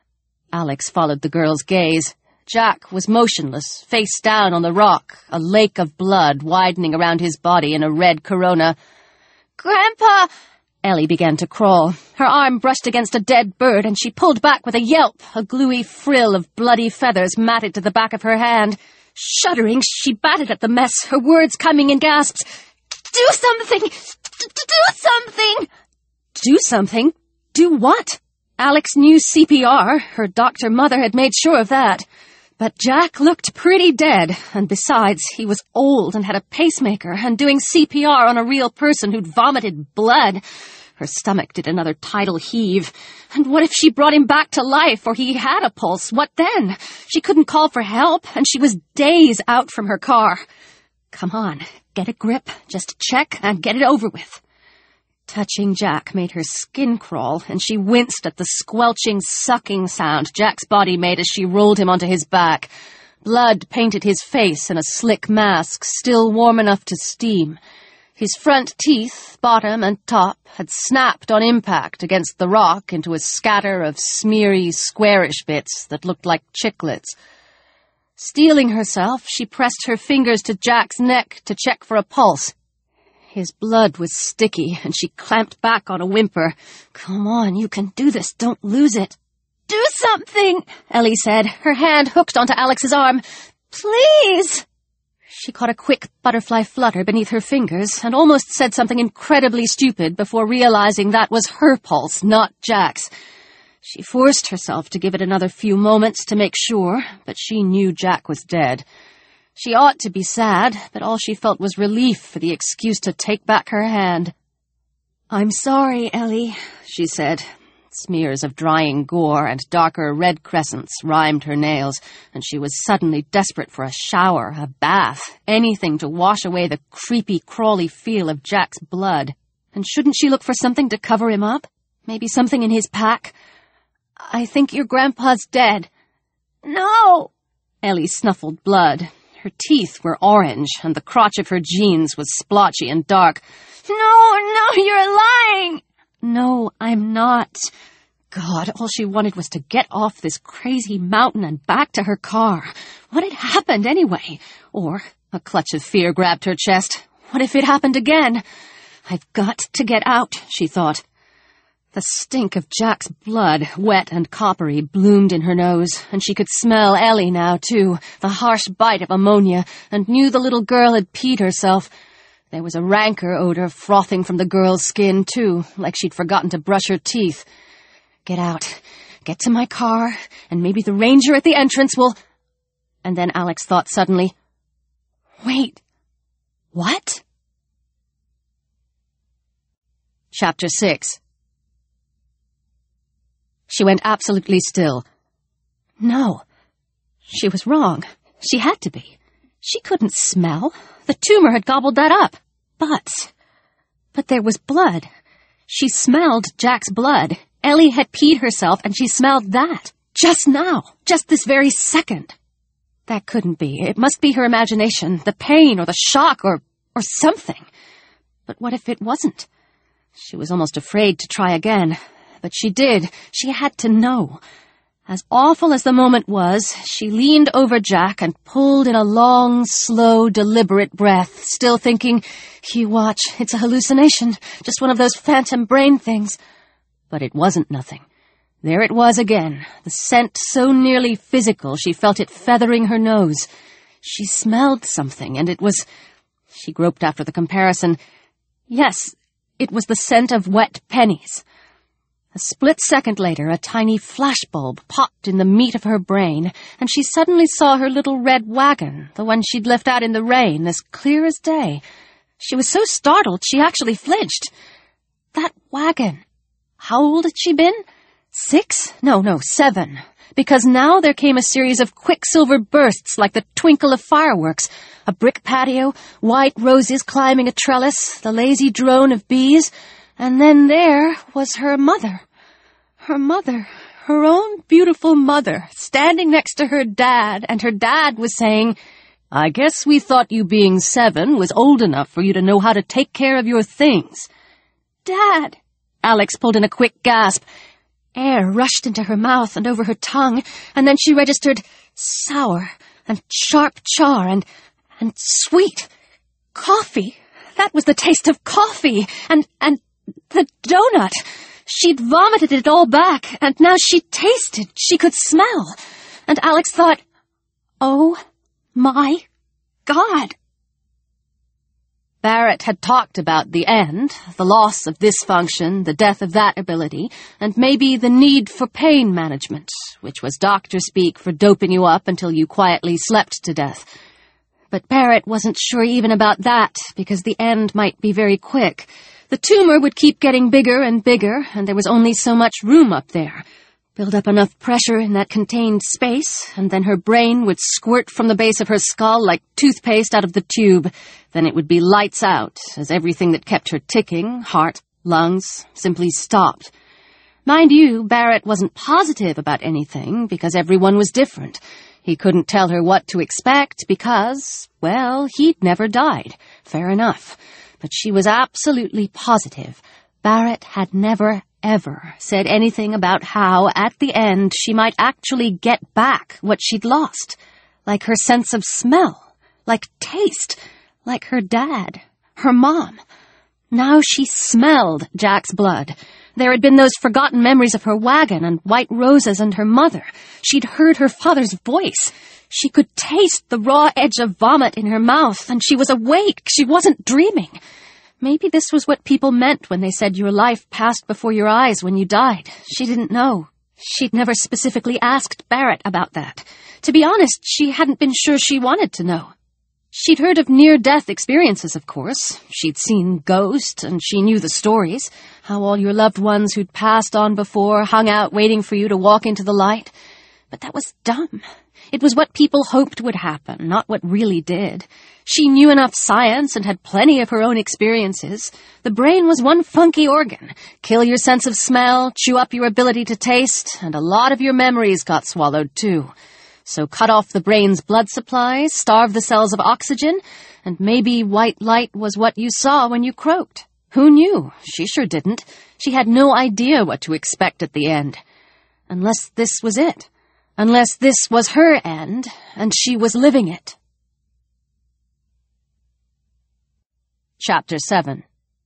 Alex followed the girl's gaze. Jack was motionless, face down on the rock, a lake of blood widening around his body in a red corona. "Grandpa!" Ellie began to crawl. Her arm brushed against a dead bird, and she pulled back with a yelp, a gluey frill of bloody feathers matted to the back of her hand. Shuddering, she batted at the mess, her words coming in gasps. "Do something! Do something!" Do something? Do what? Alex knew C P R. Her doctor mother had made sure of that. But Jack looked pretty dead, and besides, he was old and had a pacemaker, and doing C P R on a real person who'd vomited blood. Her stomach did another tidal heave. And what if she brought him back to life, or he had a pulse? What then? She couldn't call for help, and she was days out from her car. Come on, get a grip, just check and get it over with. Touching Jack made her skin crawl, and she winced at the squelching, sucking sound Jack's body made as she rolled him onto his back. Blood painted his face in a slick mask, still warm enough to steam. His front teeth, bottom and top, had snapped on impact against the rock into a scatter of smeary, squarish bits that looked like chiclets. Steeling herself, she pressed her fingers to Jack's neck to check for a pulse. His blood was sticky, and she clamped back on a whimper. "Come on, you can do this. Don't lose it." "Do something," Ellie said, her hand hooked onto Alex's arm. "Please." She caught a quick butterfly flutter beneath her fingers and almost said something incredibly stupid before realizing that was her pulse, not Jack's. She forced herself to give it another few moments to make sure, but she knew Jack was dead. She ought to be sad, but all she felt was relief for the excuse to take back her hand. "I'm sorry, Ellie," she said. Smears of drying gore and darker red crescents rimed her nails, and she was suddenly desperate for a shower, a bath, anything to wash away the creepy, crawly feel of Jack's blood. And shouldn't she look for something to cover him up? Maybe something in his pack? "I think your grandpa's dead." "No!" Ellie snuffled blood. Her teeth were orange, and the crotch of her jeans was splotchy and dark. "No, no, you're lying!" "No, I'm not." God, all she wanted was to get off this crazy mountain and back to her car. What had happened anyway? Or, a clutch of fear grabbed her chest, what if it happened again? "I've got to get out," she thought. The stink of Jack's blood, wet and coppery, bloomed in her nose, and she could smell Ellie now, too, the harsh bite of ammonia, and knew the little girl had peed herself. There was a rancor odor frothing from the girl's skin, too, like she'd forgotten to brush her teeth. Get out. Get to my car, and maybe the ranger at the entrance will... And then Alex thought suddenly, wait, what? Chapter six. She went absolutely still. No, she was wrong. She had to be. She couldn't smell. The tumor had gobbled that up. But, but there was blood. She smelled Jack's blood. Ellie had peed herself, and she smelled that. Just now. Just this very second. That couldn't be. It must be her imagination, the pain or the shock or, or something. But what if it wasn't? She was almost afraid to try again. But she did. She had to know. As awful as the moment was, she leaned over Jack and pulled in a long, slow, deliberate breath, still thinking, "You watch, it's a hallucination, just one of those phantom brain things." But it wasn't nothing. There it was again, the scent so nearly physical she felt it feathering her nose. She smelled something, and it was... She groped after the comparison. Yes, it was the scent of wet pennies. A split second later, a tiny flashbulb popped in the meat of her brain, and she suddenly saw her little red wagon, the one she'd left out in the rain, as clear as day. She was so startled she actually flinched. That wagon. How old had she been? Six? No, no, seven. Because now there came a series of quicksilver bursts like the twinkle of fireworks. A brick patio, white roses climbing a trellis, the lazy drone of bees... And then there was her mother. Her mother, her own beautiful mother, standing next to her dad, and her dad was saying, "I guess we thought you being seven was old enough for you to know how to take care of your things." "Dad!" Alex pulled in a quick gasp. Air rushed into her mouth and over her tongue, and then she registered sour and sharp char and, and sweet. Coffee. That was the taste of coffee, and, and, the donut! She'd vomited it all back, and now she tasted, she could smell. And Alex thought, oh my God. Barrett had talked about the end, the loss of this function, the death of that ability, and maybe the need for pain management, which was doctor speak for doping you up until you quietly slept to death. But Barrett wasn't sure even about that, because the end might be very quick. The tumor would keep getting bigger and bigger, and there was only so much room up there. Build up enough pressure in that contained space, and then her brain would squirt from the base of her skull like toothpaste out of the tube. Then it would be lights out, as everything that kept her ticking, heart, lungs, simply stopped. Mind you, Barrett wasn't positive about anything, because everyone was different. He couldn't tell her what to expect because, well, he'd never died. Fair enough. But she was absolutely positive. Barrett had never, ever said anything about how, at the end, she might actually get back what she'd lost. Like her sense of smell. Like taste. Like her dad. Her mom. Now she smelled Jack's blood. There had been those forgotten memories of her wagon and white roses and her mother. She'd heard her father's voice. She could taste the raw edge of vomit in her mouth, and she was awake. She wasn't dreaming. Maybe this was what people meant when they said your life passed before your eyes when you died. She didn't know. She'd never specifically asked Barrett about that. To be honest, she hadn't been sure she wanted to know. She'd heard of near-death experiences, of course. She'd seen ghosts, and she knew the stories. How all your loved ones who'd passed on before hung out waiting for you to walk into the light. But that was dumb. It was what people hoped would happen, not what really did. She knew enough science and had plenty of her own experiences. The brain was one funky organ. Kill your sense of smell, chew up your ability to taste, and a lot of your memories got swallowed, too. So cut off the brain's blood supply, starve the cells of oxygen, and maybe white light was what you saw when you croaked. Who knew? She sure didn't. She had no idea what to expect at the end. Unless this was it. Unless this was her end, and she was living it. Chapter seven.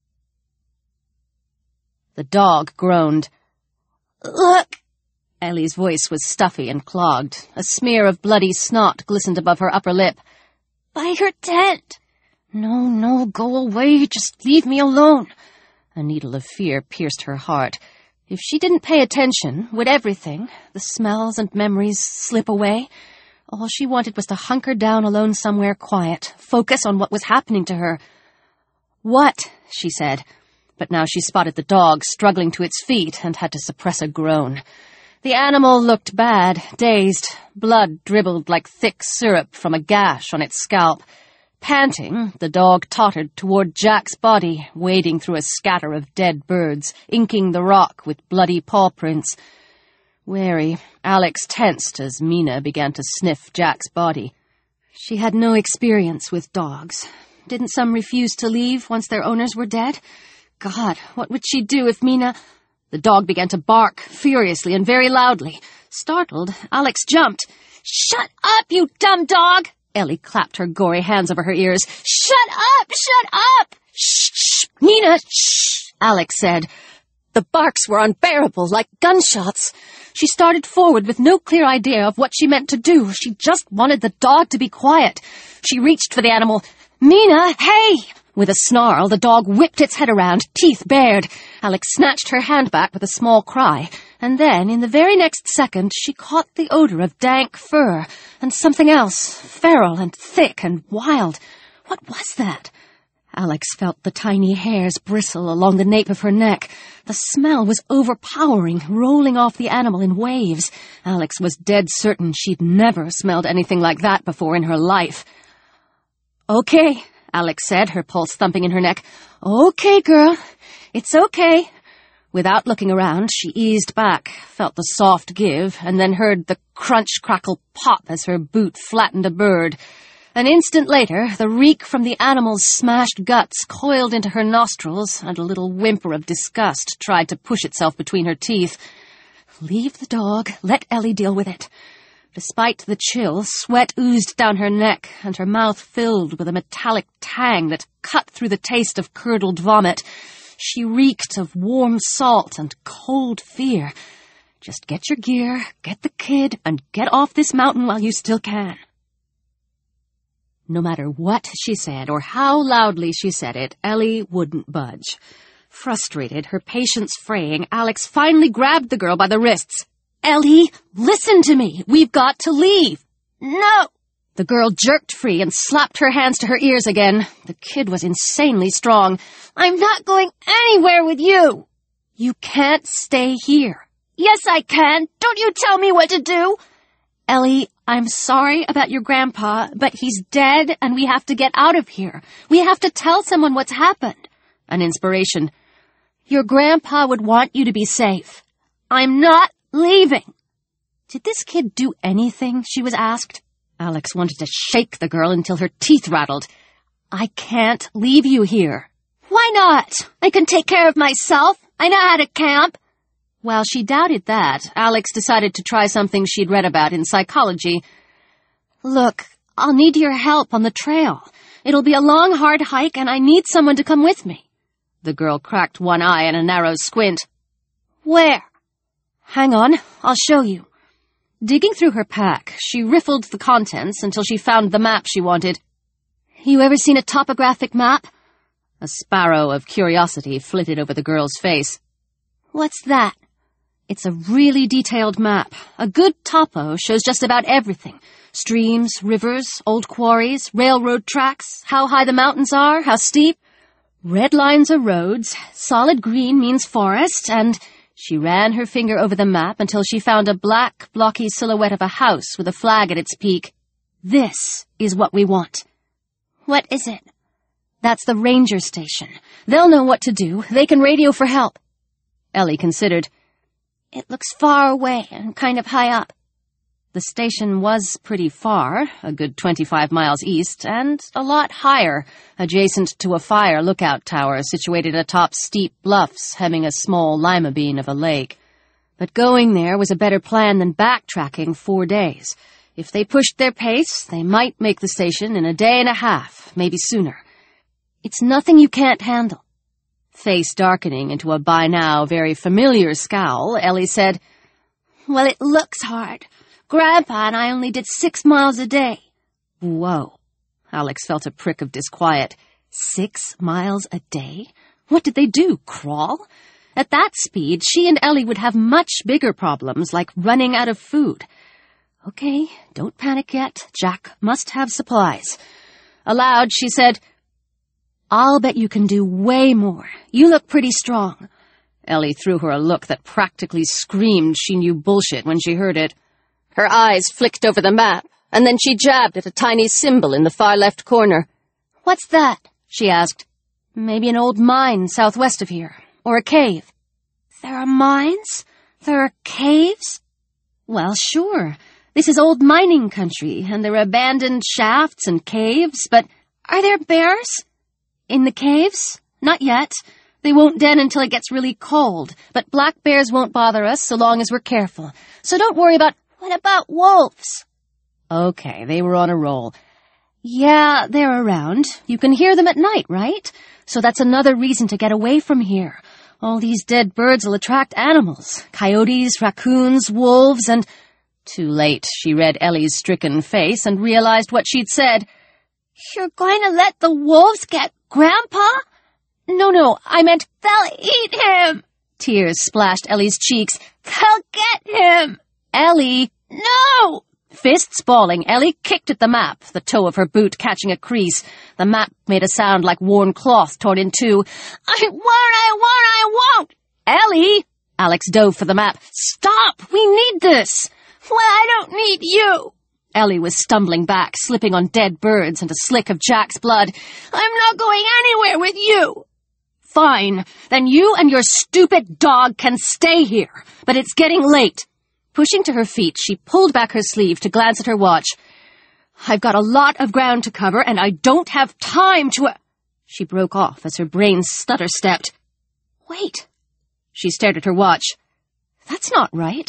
The dog groaned. "Look!" Ellie's voice was stuffy and clogged. A smear of bloody snot glistened above her upper lip. "By her tent!" "No, no, go away. Just leave me alone." A needle of fear pierced her heart. If she didn't pay attention, would everything, the smells and memories, slip away? All she wanted was to hunker down alone somewhere quiet, focus on what was happening to her. "What?" she said. But now she spotted the dog struggling to its feet and had to suppress a groan. The animal looked bad, dazed. Blood dribbled like thick syrup from a gash on its scalp. Panting, the dog tottered toward Jack's body, wading through a scatter of dead birds, inking the rock with bloody paw prints. Wary, Alex tensed as Mina began to sniff Jack's body. She had no experience with dogs. Didn't some refuse to leave once their owners were dead? God, what would she do if Mina... The dog began to bark furiously and very loudly. Startled, Alex jumped. "Shut up, you dumb dog!" Ellie clapped her gory hands over her ears. "Shut up! Shut up!" "Shh! Shh! Mina! Shh!" Alex said. The barks were unbearable, like gunshots. She started forward with no clear idea of what she meant to do. She just wanted the dog to be quiet. She reached for the animal. "Mina, hey!" With a snarl, the dog whipped its head around, teeth bared. Alex snatched her hand back with a small cry, and then, in the very next second, she caught the odor of dank fur, and something else, feral and thick and wild. What was that? Alex felt the tiny hairs bristle along the nape of her neck. The smell was overpowering, rolling off the animal in waves. Alex was dead certain she'd never smelled anything like that before in her life. "Okay," Alex said, her pulse thumping in her neck. "Okay, girl. It's okay." Without looking around, she eased back, felt the soft give, and then heard the crunch, crackle, pop as her boot flattened a bird. An instant later, the reek from the animal's smashed guts coiled into her nostrils, and a little whimper of disgust tried to push itself between her teeth. Leave the dog. Let Ellie deal with it. Despite the chill, sweat oozed down her neck, and her mouth filled with a metallic tang that cut through the taste of curdled vomit. She reeked of warm salt and cold fear. Just get your gear, get the kid, and get off this mountain while you still can. No matter what she said, or how loudly she said it, Ellie wouldn't budge. Frustrated, her patience fraying, Alex finally grabbed the girl by the wrists. "Ellie, listen to me. We've got to leave." "No!" The girl jerked free and slapped her hands to her ears again. The kid was insanely strong. "I'm not going anywhere with you." "You can't stay here." "Yes, I can. Don't you tell me what to do." "Ellie, I'm sorry about your grandpa, but he's dead and we have to get out of here. We have to tell someone what's happened." An inspiration. "Your grandpa would want you to be safe." "I'm not leaving." Did this kid do anything, she was asked. Alex wanted to shake the girl until her teeth rattled. "I can't leave you here." "Why not? I can take care of myself. I know how to camp." While she doubted that, Alex decided to try something she'd read about in psychology. "Look, I'll need your help on the trail. It'll be a long, hard hike, and I need someone to come with me." The girl cracked one eye in a narrow squint. "Where?" "Hang on, I'll show you." Digging through her pack, she riffled the contents until she found the map she wanted. "You ever seen a topographic map?" A sparrow of curiosity flitted over the girl's face. "What's that?" "It's a really detailed map. A good topo shows just about everything. Streams, rivers, old quarries, railroad tracks, how high the mountains are, how steep. Red lines are roads, solid green means forest, and..." She ran her finger over the map until she found a black, blocky silhouette of a house with a flag at its peak. "This is what we want." "What is it?" "That's the ranger station. They'll know what to do. They can radio for help." Ellie considered. "It looks far away and kind of high up." The station was pretty far, a good twenty-five miles east, and a lot higher, adjacent to a fire lookout tower situated atop steep bluffs hemming a small lima bean of a lake. But going there was a better plan than backtracking four days. If they pushed their pace, they might make the station in a day and a half, maybe sooner. "It's nothing you can't handle." Face darkening into a by now very familiar scowl, Ellie said, "Well, it looks hard. Grandpa and I only did six miles a day." Whoa. Alex felt a prick of disquiet. Six miles a day? What did they do, crawl? At that speed, she and Ellie would have much bigger problems, like running out of food. Okay, don't panic yet. Jack must have supplies. Aloud, she said, "I'll bet you can do way more. You look pretty strong." Ellie threw her a look that practically screamed she knew bullshit when she heard it. Her eyes flicked over the map, and then she jabbed at a tiny symbol in the far left corner. "What's that?" she asked. "Maybe an old mine southwest of here, or a cave." "There are mines? There are caves?" "Well, sure. This is old mining country, and there are abandoned shafts and caves, but..." "Are there bears?" "In the caves? Not yet. They won't den until it gets really cold, but black bears won't bother us so long as we're careful. So don't worry about— What about wolves? Okay, they were on a roll. Yeah, they're around. You can hear them at night, right? So that's another reason to get away from here. All these dead birds will attract animals. Coyotes, raccoons, wolves, and— Too late, she read Ellie's stricken face and realized what she'd said. You're going to let the wolves get Grandpa? No, no, I meant they'll eat him. Tears splashed Ellie's cheeks. They'll get him. Ellie! No! Fists balling, Ellie kicked at the map, the toe of her boot catching a crease. The map made a sound like worn cloth torn in two. I won't, I won't, I won't! Ellie! Alex dove for the map. Stop! We need this! Well, I don't need you! Ellie was stumbling back, slipping on dead birds and a slick of Jack's blood. I'm not going anywhere with you! Fine. Then you and your stupid dog can stay here. But it's getting late. Pushing to her feet, she pulled back her sleeve to glance at her watch. I've got a lot of ground to cover, and I don't have time to— uh She broke off as her brain stutter-stepped. Wait. She stared at her watch. That's not right.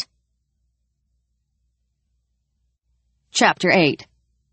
Chapter eight.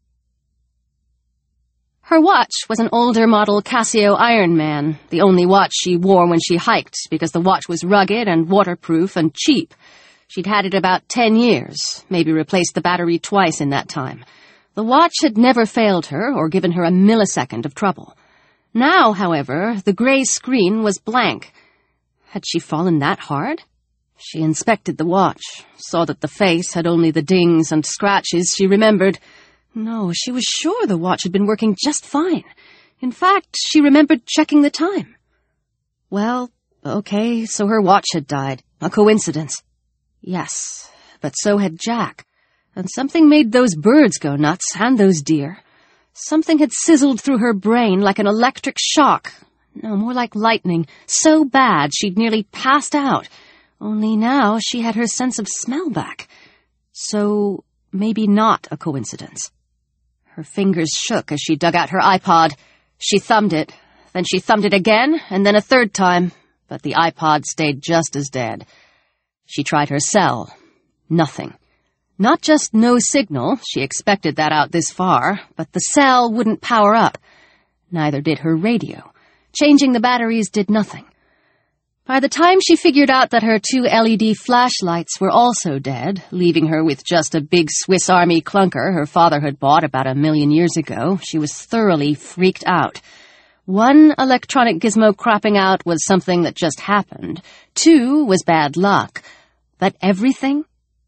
Her watch was an older model Casio Ironman, the only watch she wore when she hiked because the watch was rugged and waterproof and cheap. She'd had it about ten years, maybe replaced the battery twice in that time. The watch had never failed her or given her a millisecond of trouble. Now, however, the gray screen was blank. Had she fallen that hard? She inspected the watch, saw that the face had only the dings and scratches she remembered. No, she was sure the watch had been working just fine. In fact, she remembered checking the time. Well, okay, so her watch had died. A coincidence. Yes, but so had Jack. And something made those birds go nuts, and those deer. Something had sizzled through her brain like an electric shock. No, more like lightning. So bad she'd nearly passed out. Only now she had her sense of smell back. So, maybe not a coincidence. Her fingers shook as she dug out her iPod. She thumbed it, then she thumbed it again, and then a third time, but the iPod stayed just as dead. She tried her cell. Nothing. Not just no signal, she expected that out this far, but the cell wouldn't power up. Neither did her radio. Changing the batteries did nothing. By the time she figured out that her two L E D flashlights were also dead, leaving her with just a big Swiss Army clunker her father had bought about a million years ago, she was thoroughly freaked out. One electronic gizmo cropping out was something that just happened. Two was bad luck. But everything?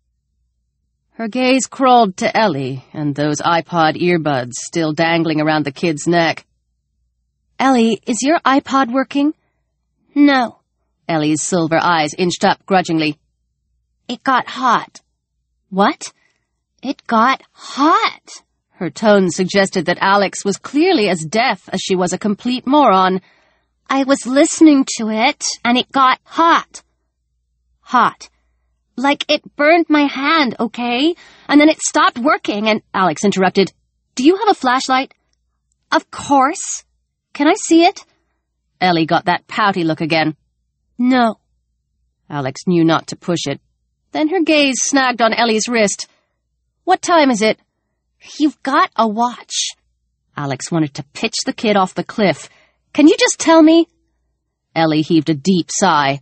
Her gaze crawled to Ellie and those iPod earbuds still dangling around the kid's neck. Ellie, is your iPod working? No. Ellie's silver eyes inched up grudgingly. It got hot. What? It got hot. Her tone suggested that Alex was clearly as deaf as she was a complete moron. I was listening to it, and it got hot. Hot. Like it burned my hand, okay? And then it stopped working, and— Alex interrupted. Do you have a flashlight? Of course. Can I see it? Ellie got that pouty look again. No. Alex knew not to push it. Then her gaze snagged on Ellie's wrist. What time is it? You've got a watch. Alex wanted to pitch the kid off the cliff. Can you just tell me? Ellie heaved a deep sigh.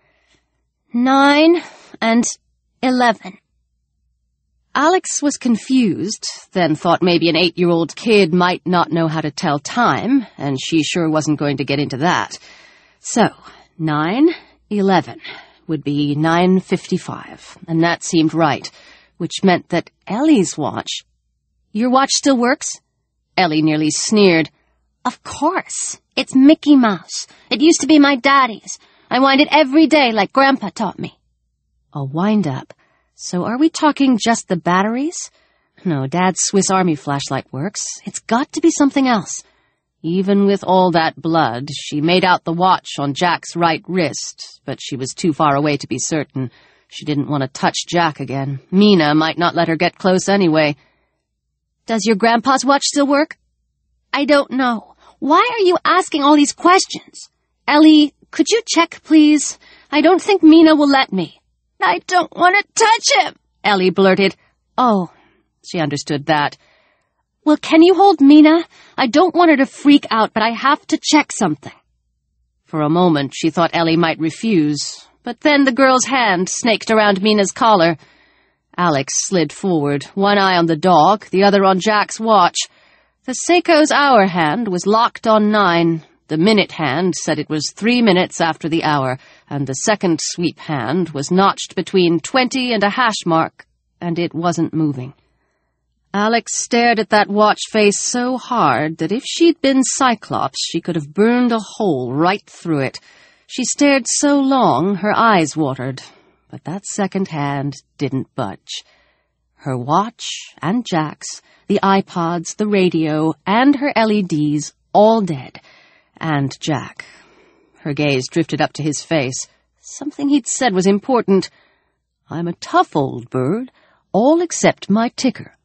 Nine and eleven. Alex was confused, then thought maybe an eight-year-old kid might not know how to tell time, and she sure wasn't going to get into that. So, nine, eleven would be nine fifty-five, and that seemed right, which meant that Ellie's watch— Your watch still works? Ellie nearly sneered. Of course. It's Mickey Mouse. It used to be my daddy's. I wind it every day like Grandpa taught me. A wind-up. So are we talking just the batteries? No, Dad's Swiss Army flashlight works. It's got to be something else. Even with all that blood, she made out the watch on Jack's right wrist, but she was too far away to be certain. She didn't want to touch Jack again. Mina might not let her get close anyway. Does your grandpa's watch still work? I don't know. Why are you asking all these questions? Ellie, Could you check, please? I don't think Mina will let me. I don't want to touch him, Ellie blurted. Oh, she understood that. Well, can you hold Mina? I don't want her to freak out, but I have to check something. For a moment, she thought Ellie might refuse, but then the girl's hand snaked around Mina's collar. Alex slid forward, one eye on the dog, the other on Jack's watch. The Seiko's hour hand was locked on nine. The minute hand said it was three minutes after the hour, and the second sweep hand was notched between twenty and a hash mark, and it wasn't moving. Alex stared at that watch face so hard that if she'd been Cyclops, she could have burned a hole right through it. She stared so long, her eyes watered. But that second hand didn't budge. Her watch and Jack's, the iPods, the radio, and her L E Ds, all dead. And Jack. Her gaze drifted up to his face. Something he'd said was important. I'm a tough old bird, all except my ticker.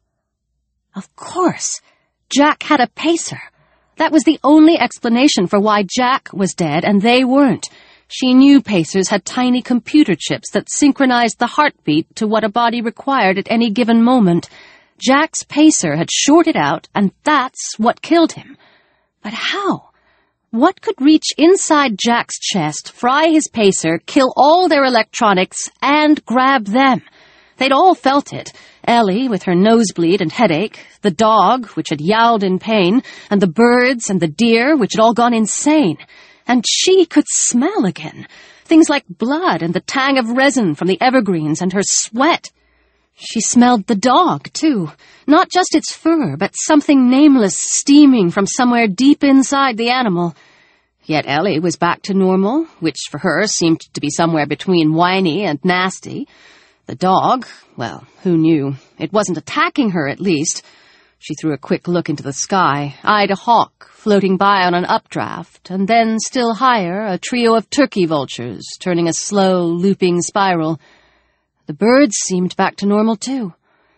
Of course. Jack had a pacer. That was the only explanation for why Jack was dead and they weren't. She knew pacers had tiny computer chips that synchronized the heartbeat to what a body required at any given moment. Jack's pacer had shorted out, and that's what killed him. But how? What could reach inside Jack's chest, fry his pacer, kill all their electronics, and grab them? They'd all felt it. Ellie, with her nosebleed and headache, the dog, which had yowled in pain, and the birds and the deer, which had all gone insane. And she could smell again. Things like blood and the tang of resin from the evergreens and her sweat. She smelled the dog, too. Not just its fur, but something nameless steaming from somewhere deep inside the animal. Yet Ellie was back to normal, which for her seemed to be somewhere between whiny and nasty. The dog, well, who knew? It wasn't attacking her, at least. She threw a quick look into the sky, eyed a hawk floating by on an updraft, and then, still higher, a trio of turkey vultures turning a slow, looping spiral. The birds seemed back to normal, too.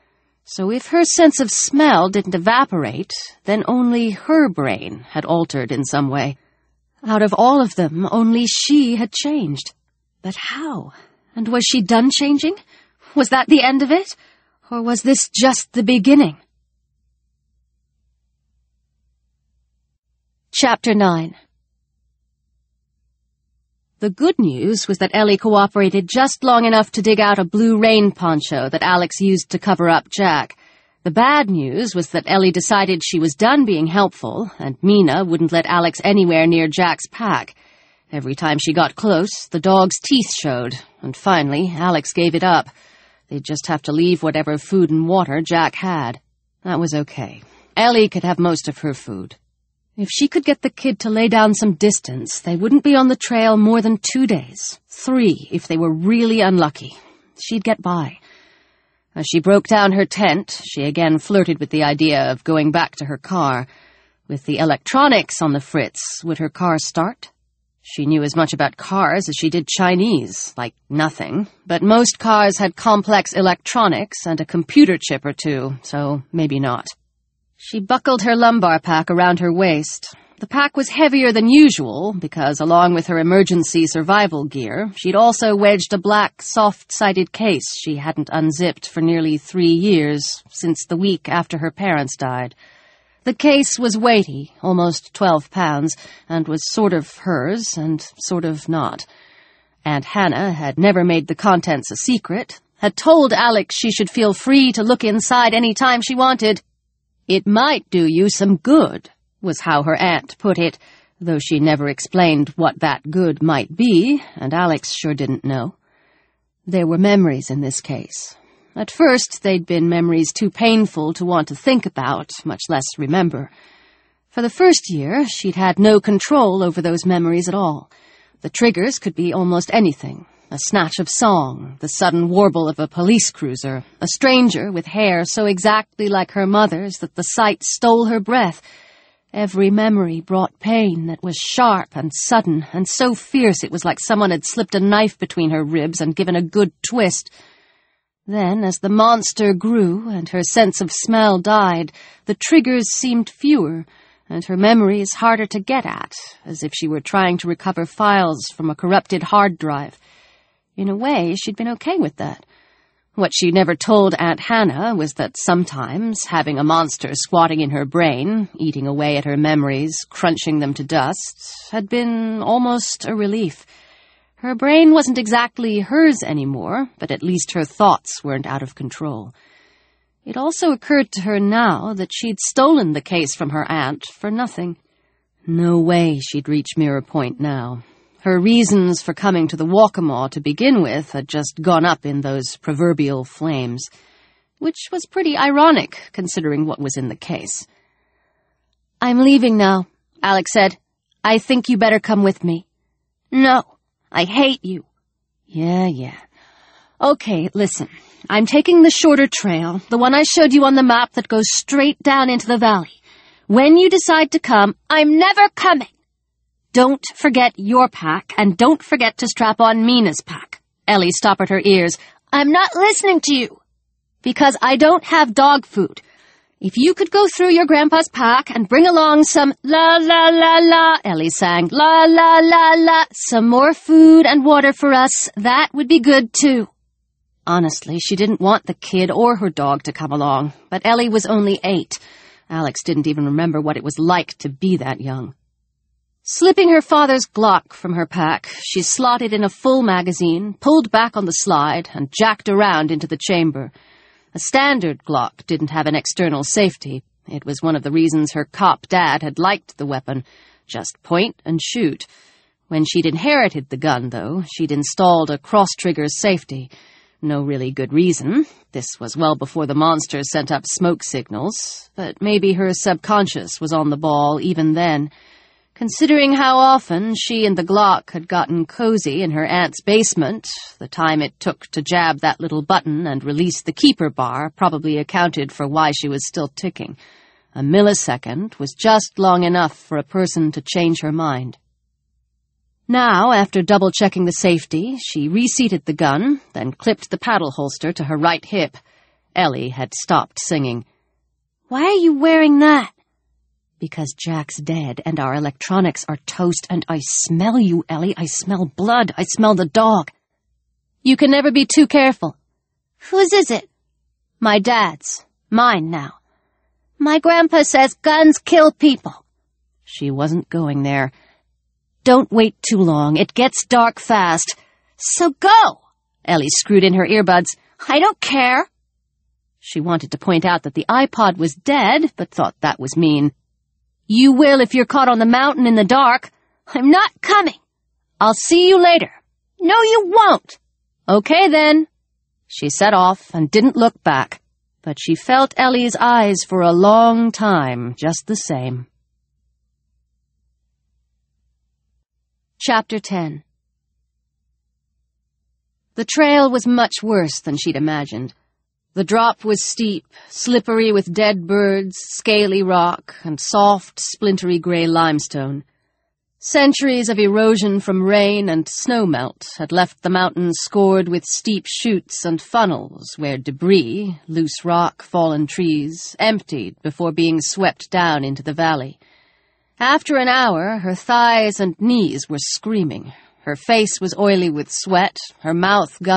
So if her sense of smell didn't evaporate, then only her brain had altered in some way. Out of all of them, only she had changed. But how? And was she done changing? Was that the end of it? Or was this just the beginning? Chapter nine. The good news was that Ellie cooperated just long enough to dig out a blue rain poncho that Alex used to cover up Jack. The bad news was that Ellie decided she was done being helpful, and Mina wouldn't let Alex anywhere near Jack's pack. Every time she got close, the dog's teeth showed, and finally Alex gave it up. They'd just have to leave whatever food and water Jack had. That was okay. Ellie could have most of her food. If she could get the kid to lay down some distance, they wouldn't be on the trail more than two days. Three, if they were really unlucky. She'd get by. As she broke down her tent, she again flirted with the idea of going back to her car. With the electronics on the fritz, would her car start? She knew as much about cars as she did Chinese, like nothing. But most cars had complex electronics and a computer chip or two, so maybe not. She buckled her lumbar pack around her waist. The pack was heavier than usual because, along with her emergency survival gear, she'd also wedged a black, soft-sided case she hadn't unzipped for nearly three years, since the week after her parents died. The case was weighty, almost twelve pounds, and was sort of hers and sort of not. Aunt Hannah had never made the contents a secret, had told Alex she should feel free to look inside any time she wanted. It might do you some good, was how her aunt put it, though she never explained what that good might be, and Alex sure didn't know. There were memories in this case. At first, they'd been memories too painful to want to think about, much less remember. For the first year, she'd had no control over those memories at all. The triggers could be almost anything. A snatch of song, the sudden warble of a police cruiser, a stranger with hair so exactly like her mother's that the sight stole her breath. Every memory brought pain that was sharp and sudden, and so fierce it was like someone had slipped a knife between her ribs and given a good twist. Then, as the monster grew and her sense of smell died, the triggers seemed fewer, and her memories harder to get at, as if she were trying to recover files from a corrupted hard drive. In a way, she'd been okay with that. What she never told Aunt Hannah was that sometimes having a monster squatting in her brain, eating away at her memories, crunching them to dust, had been almost a relief. Her brain wasn't exactly hers anymore, but at least her thoughts weren't out of control. It also occurred to her now that she'd stolen the case from her aunt for nothing. No way she'd reach Mirror Point now. Her reasons for coming to the Waccamaw to begin with had just gone up in those proverbial flames, which was pretty ironic considering what was in the case. "I'm leaving now," Alex said. "I think you better come with me." "No, I hate you." "Yeah, yeah. Okay, listen. I'm taking the shorter trail, the one I showed you on the map that goes straight down into the valley. When you decide to come, I'm never coming. Don't forget your pack, and don't forget to strap on Mina's pack." Ellie stoppered her ears. "I'm not listening to you." "Because I don't have dog food. If you could go through your grandpa's pack and bring along some la la la la," Ellie sang, "la la la la, some more food and water for us, that would be good too." Honestly, she didn't want the kid or her dog to come along, but Ellie was only eight. Alex didn't even remember what it was like to be that young. Slipping her father's Glock from her pack, she slotted in a full magazine, pulled back on the slide, and jacked around into the chamber. A standard Glock didn't have an external safety. It was one of the reasons her cop dad had liked the weapon. Just point and shoot. When she'd inherited the gun, though, she'd installed a cross-trigger safety. No really good reason. This was well before the monster sent up smoke signals, but maybe her subconscious was on the ball even then. Considering how often she and the Glock had gotten cozy in her aunt's basement, the time it took to jab that little button and release the keeper bar probably accounted for why she was still ticking. A millisecond was just long enough for a person to change her mind. Now, after double-checking the safety, she reseated the gun, then clipped the paddle holster to her right hip. Ellie had stopped singing. "Why are you wearing that?" "Because Jack's dead, and our electronics are toast, and I smell you, Ellie. I smell blood. I smell the dog." "You can never be too careful." "Whose is it?" "My dad's. Mine now." "My grandpa says guns kill people." She wasn't going there. "Don't wait too long. It gets dark fast." "So go!" Ellie screwed in her earbuds. "I don't care." She wanted to point out that the iPod was dead, but thought that was mean. "You will if you're caught on the mountain in the dark." "I'm not coming." "I'll see you later." "No, you won't." "Okay, then." She set off and didn't look back, but she felt Ellie's eyes for a long time, just the same. Chapter ten. The trail was much worse than she'd imagined. The drop was steep, slippery with dead birds, scaly rock, and soft, splintery gray limestone. Centuries of erosion from rain and snowmelt had left the mountains scored with steep chutes and funnels where debris, loose rock, fallen trees, emptied before being swept down into the valley. After an hour, her thighs and knees were screaming. Her face was oily with sweat, her mouth gummed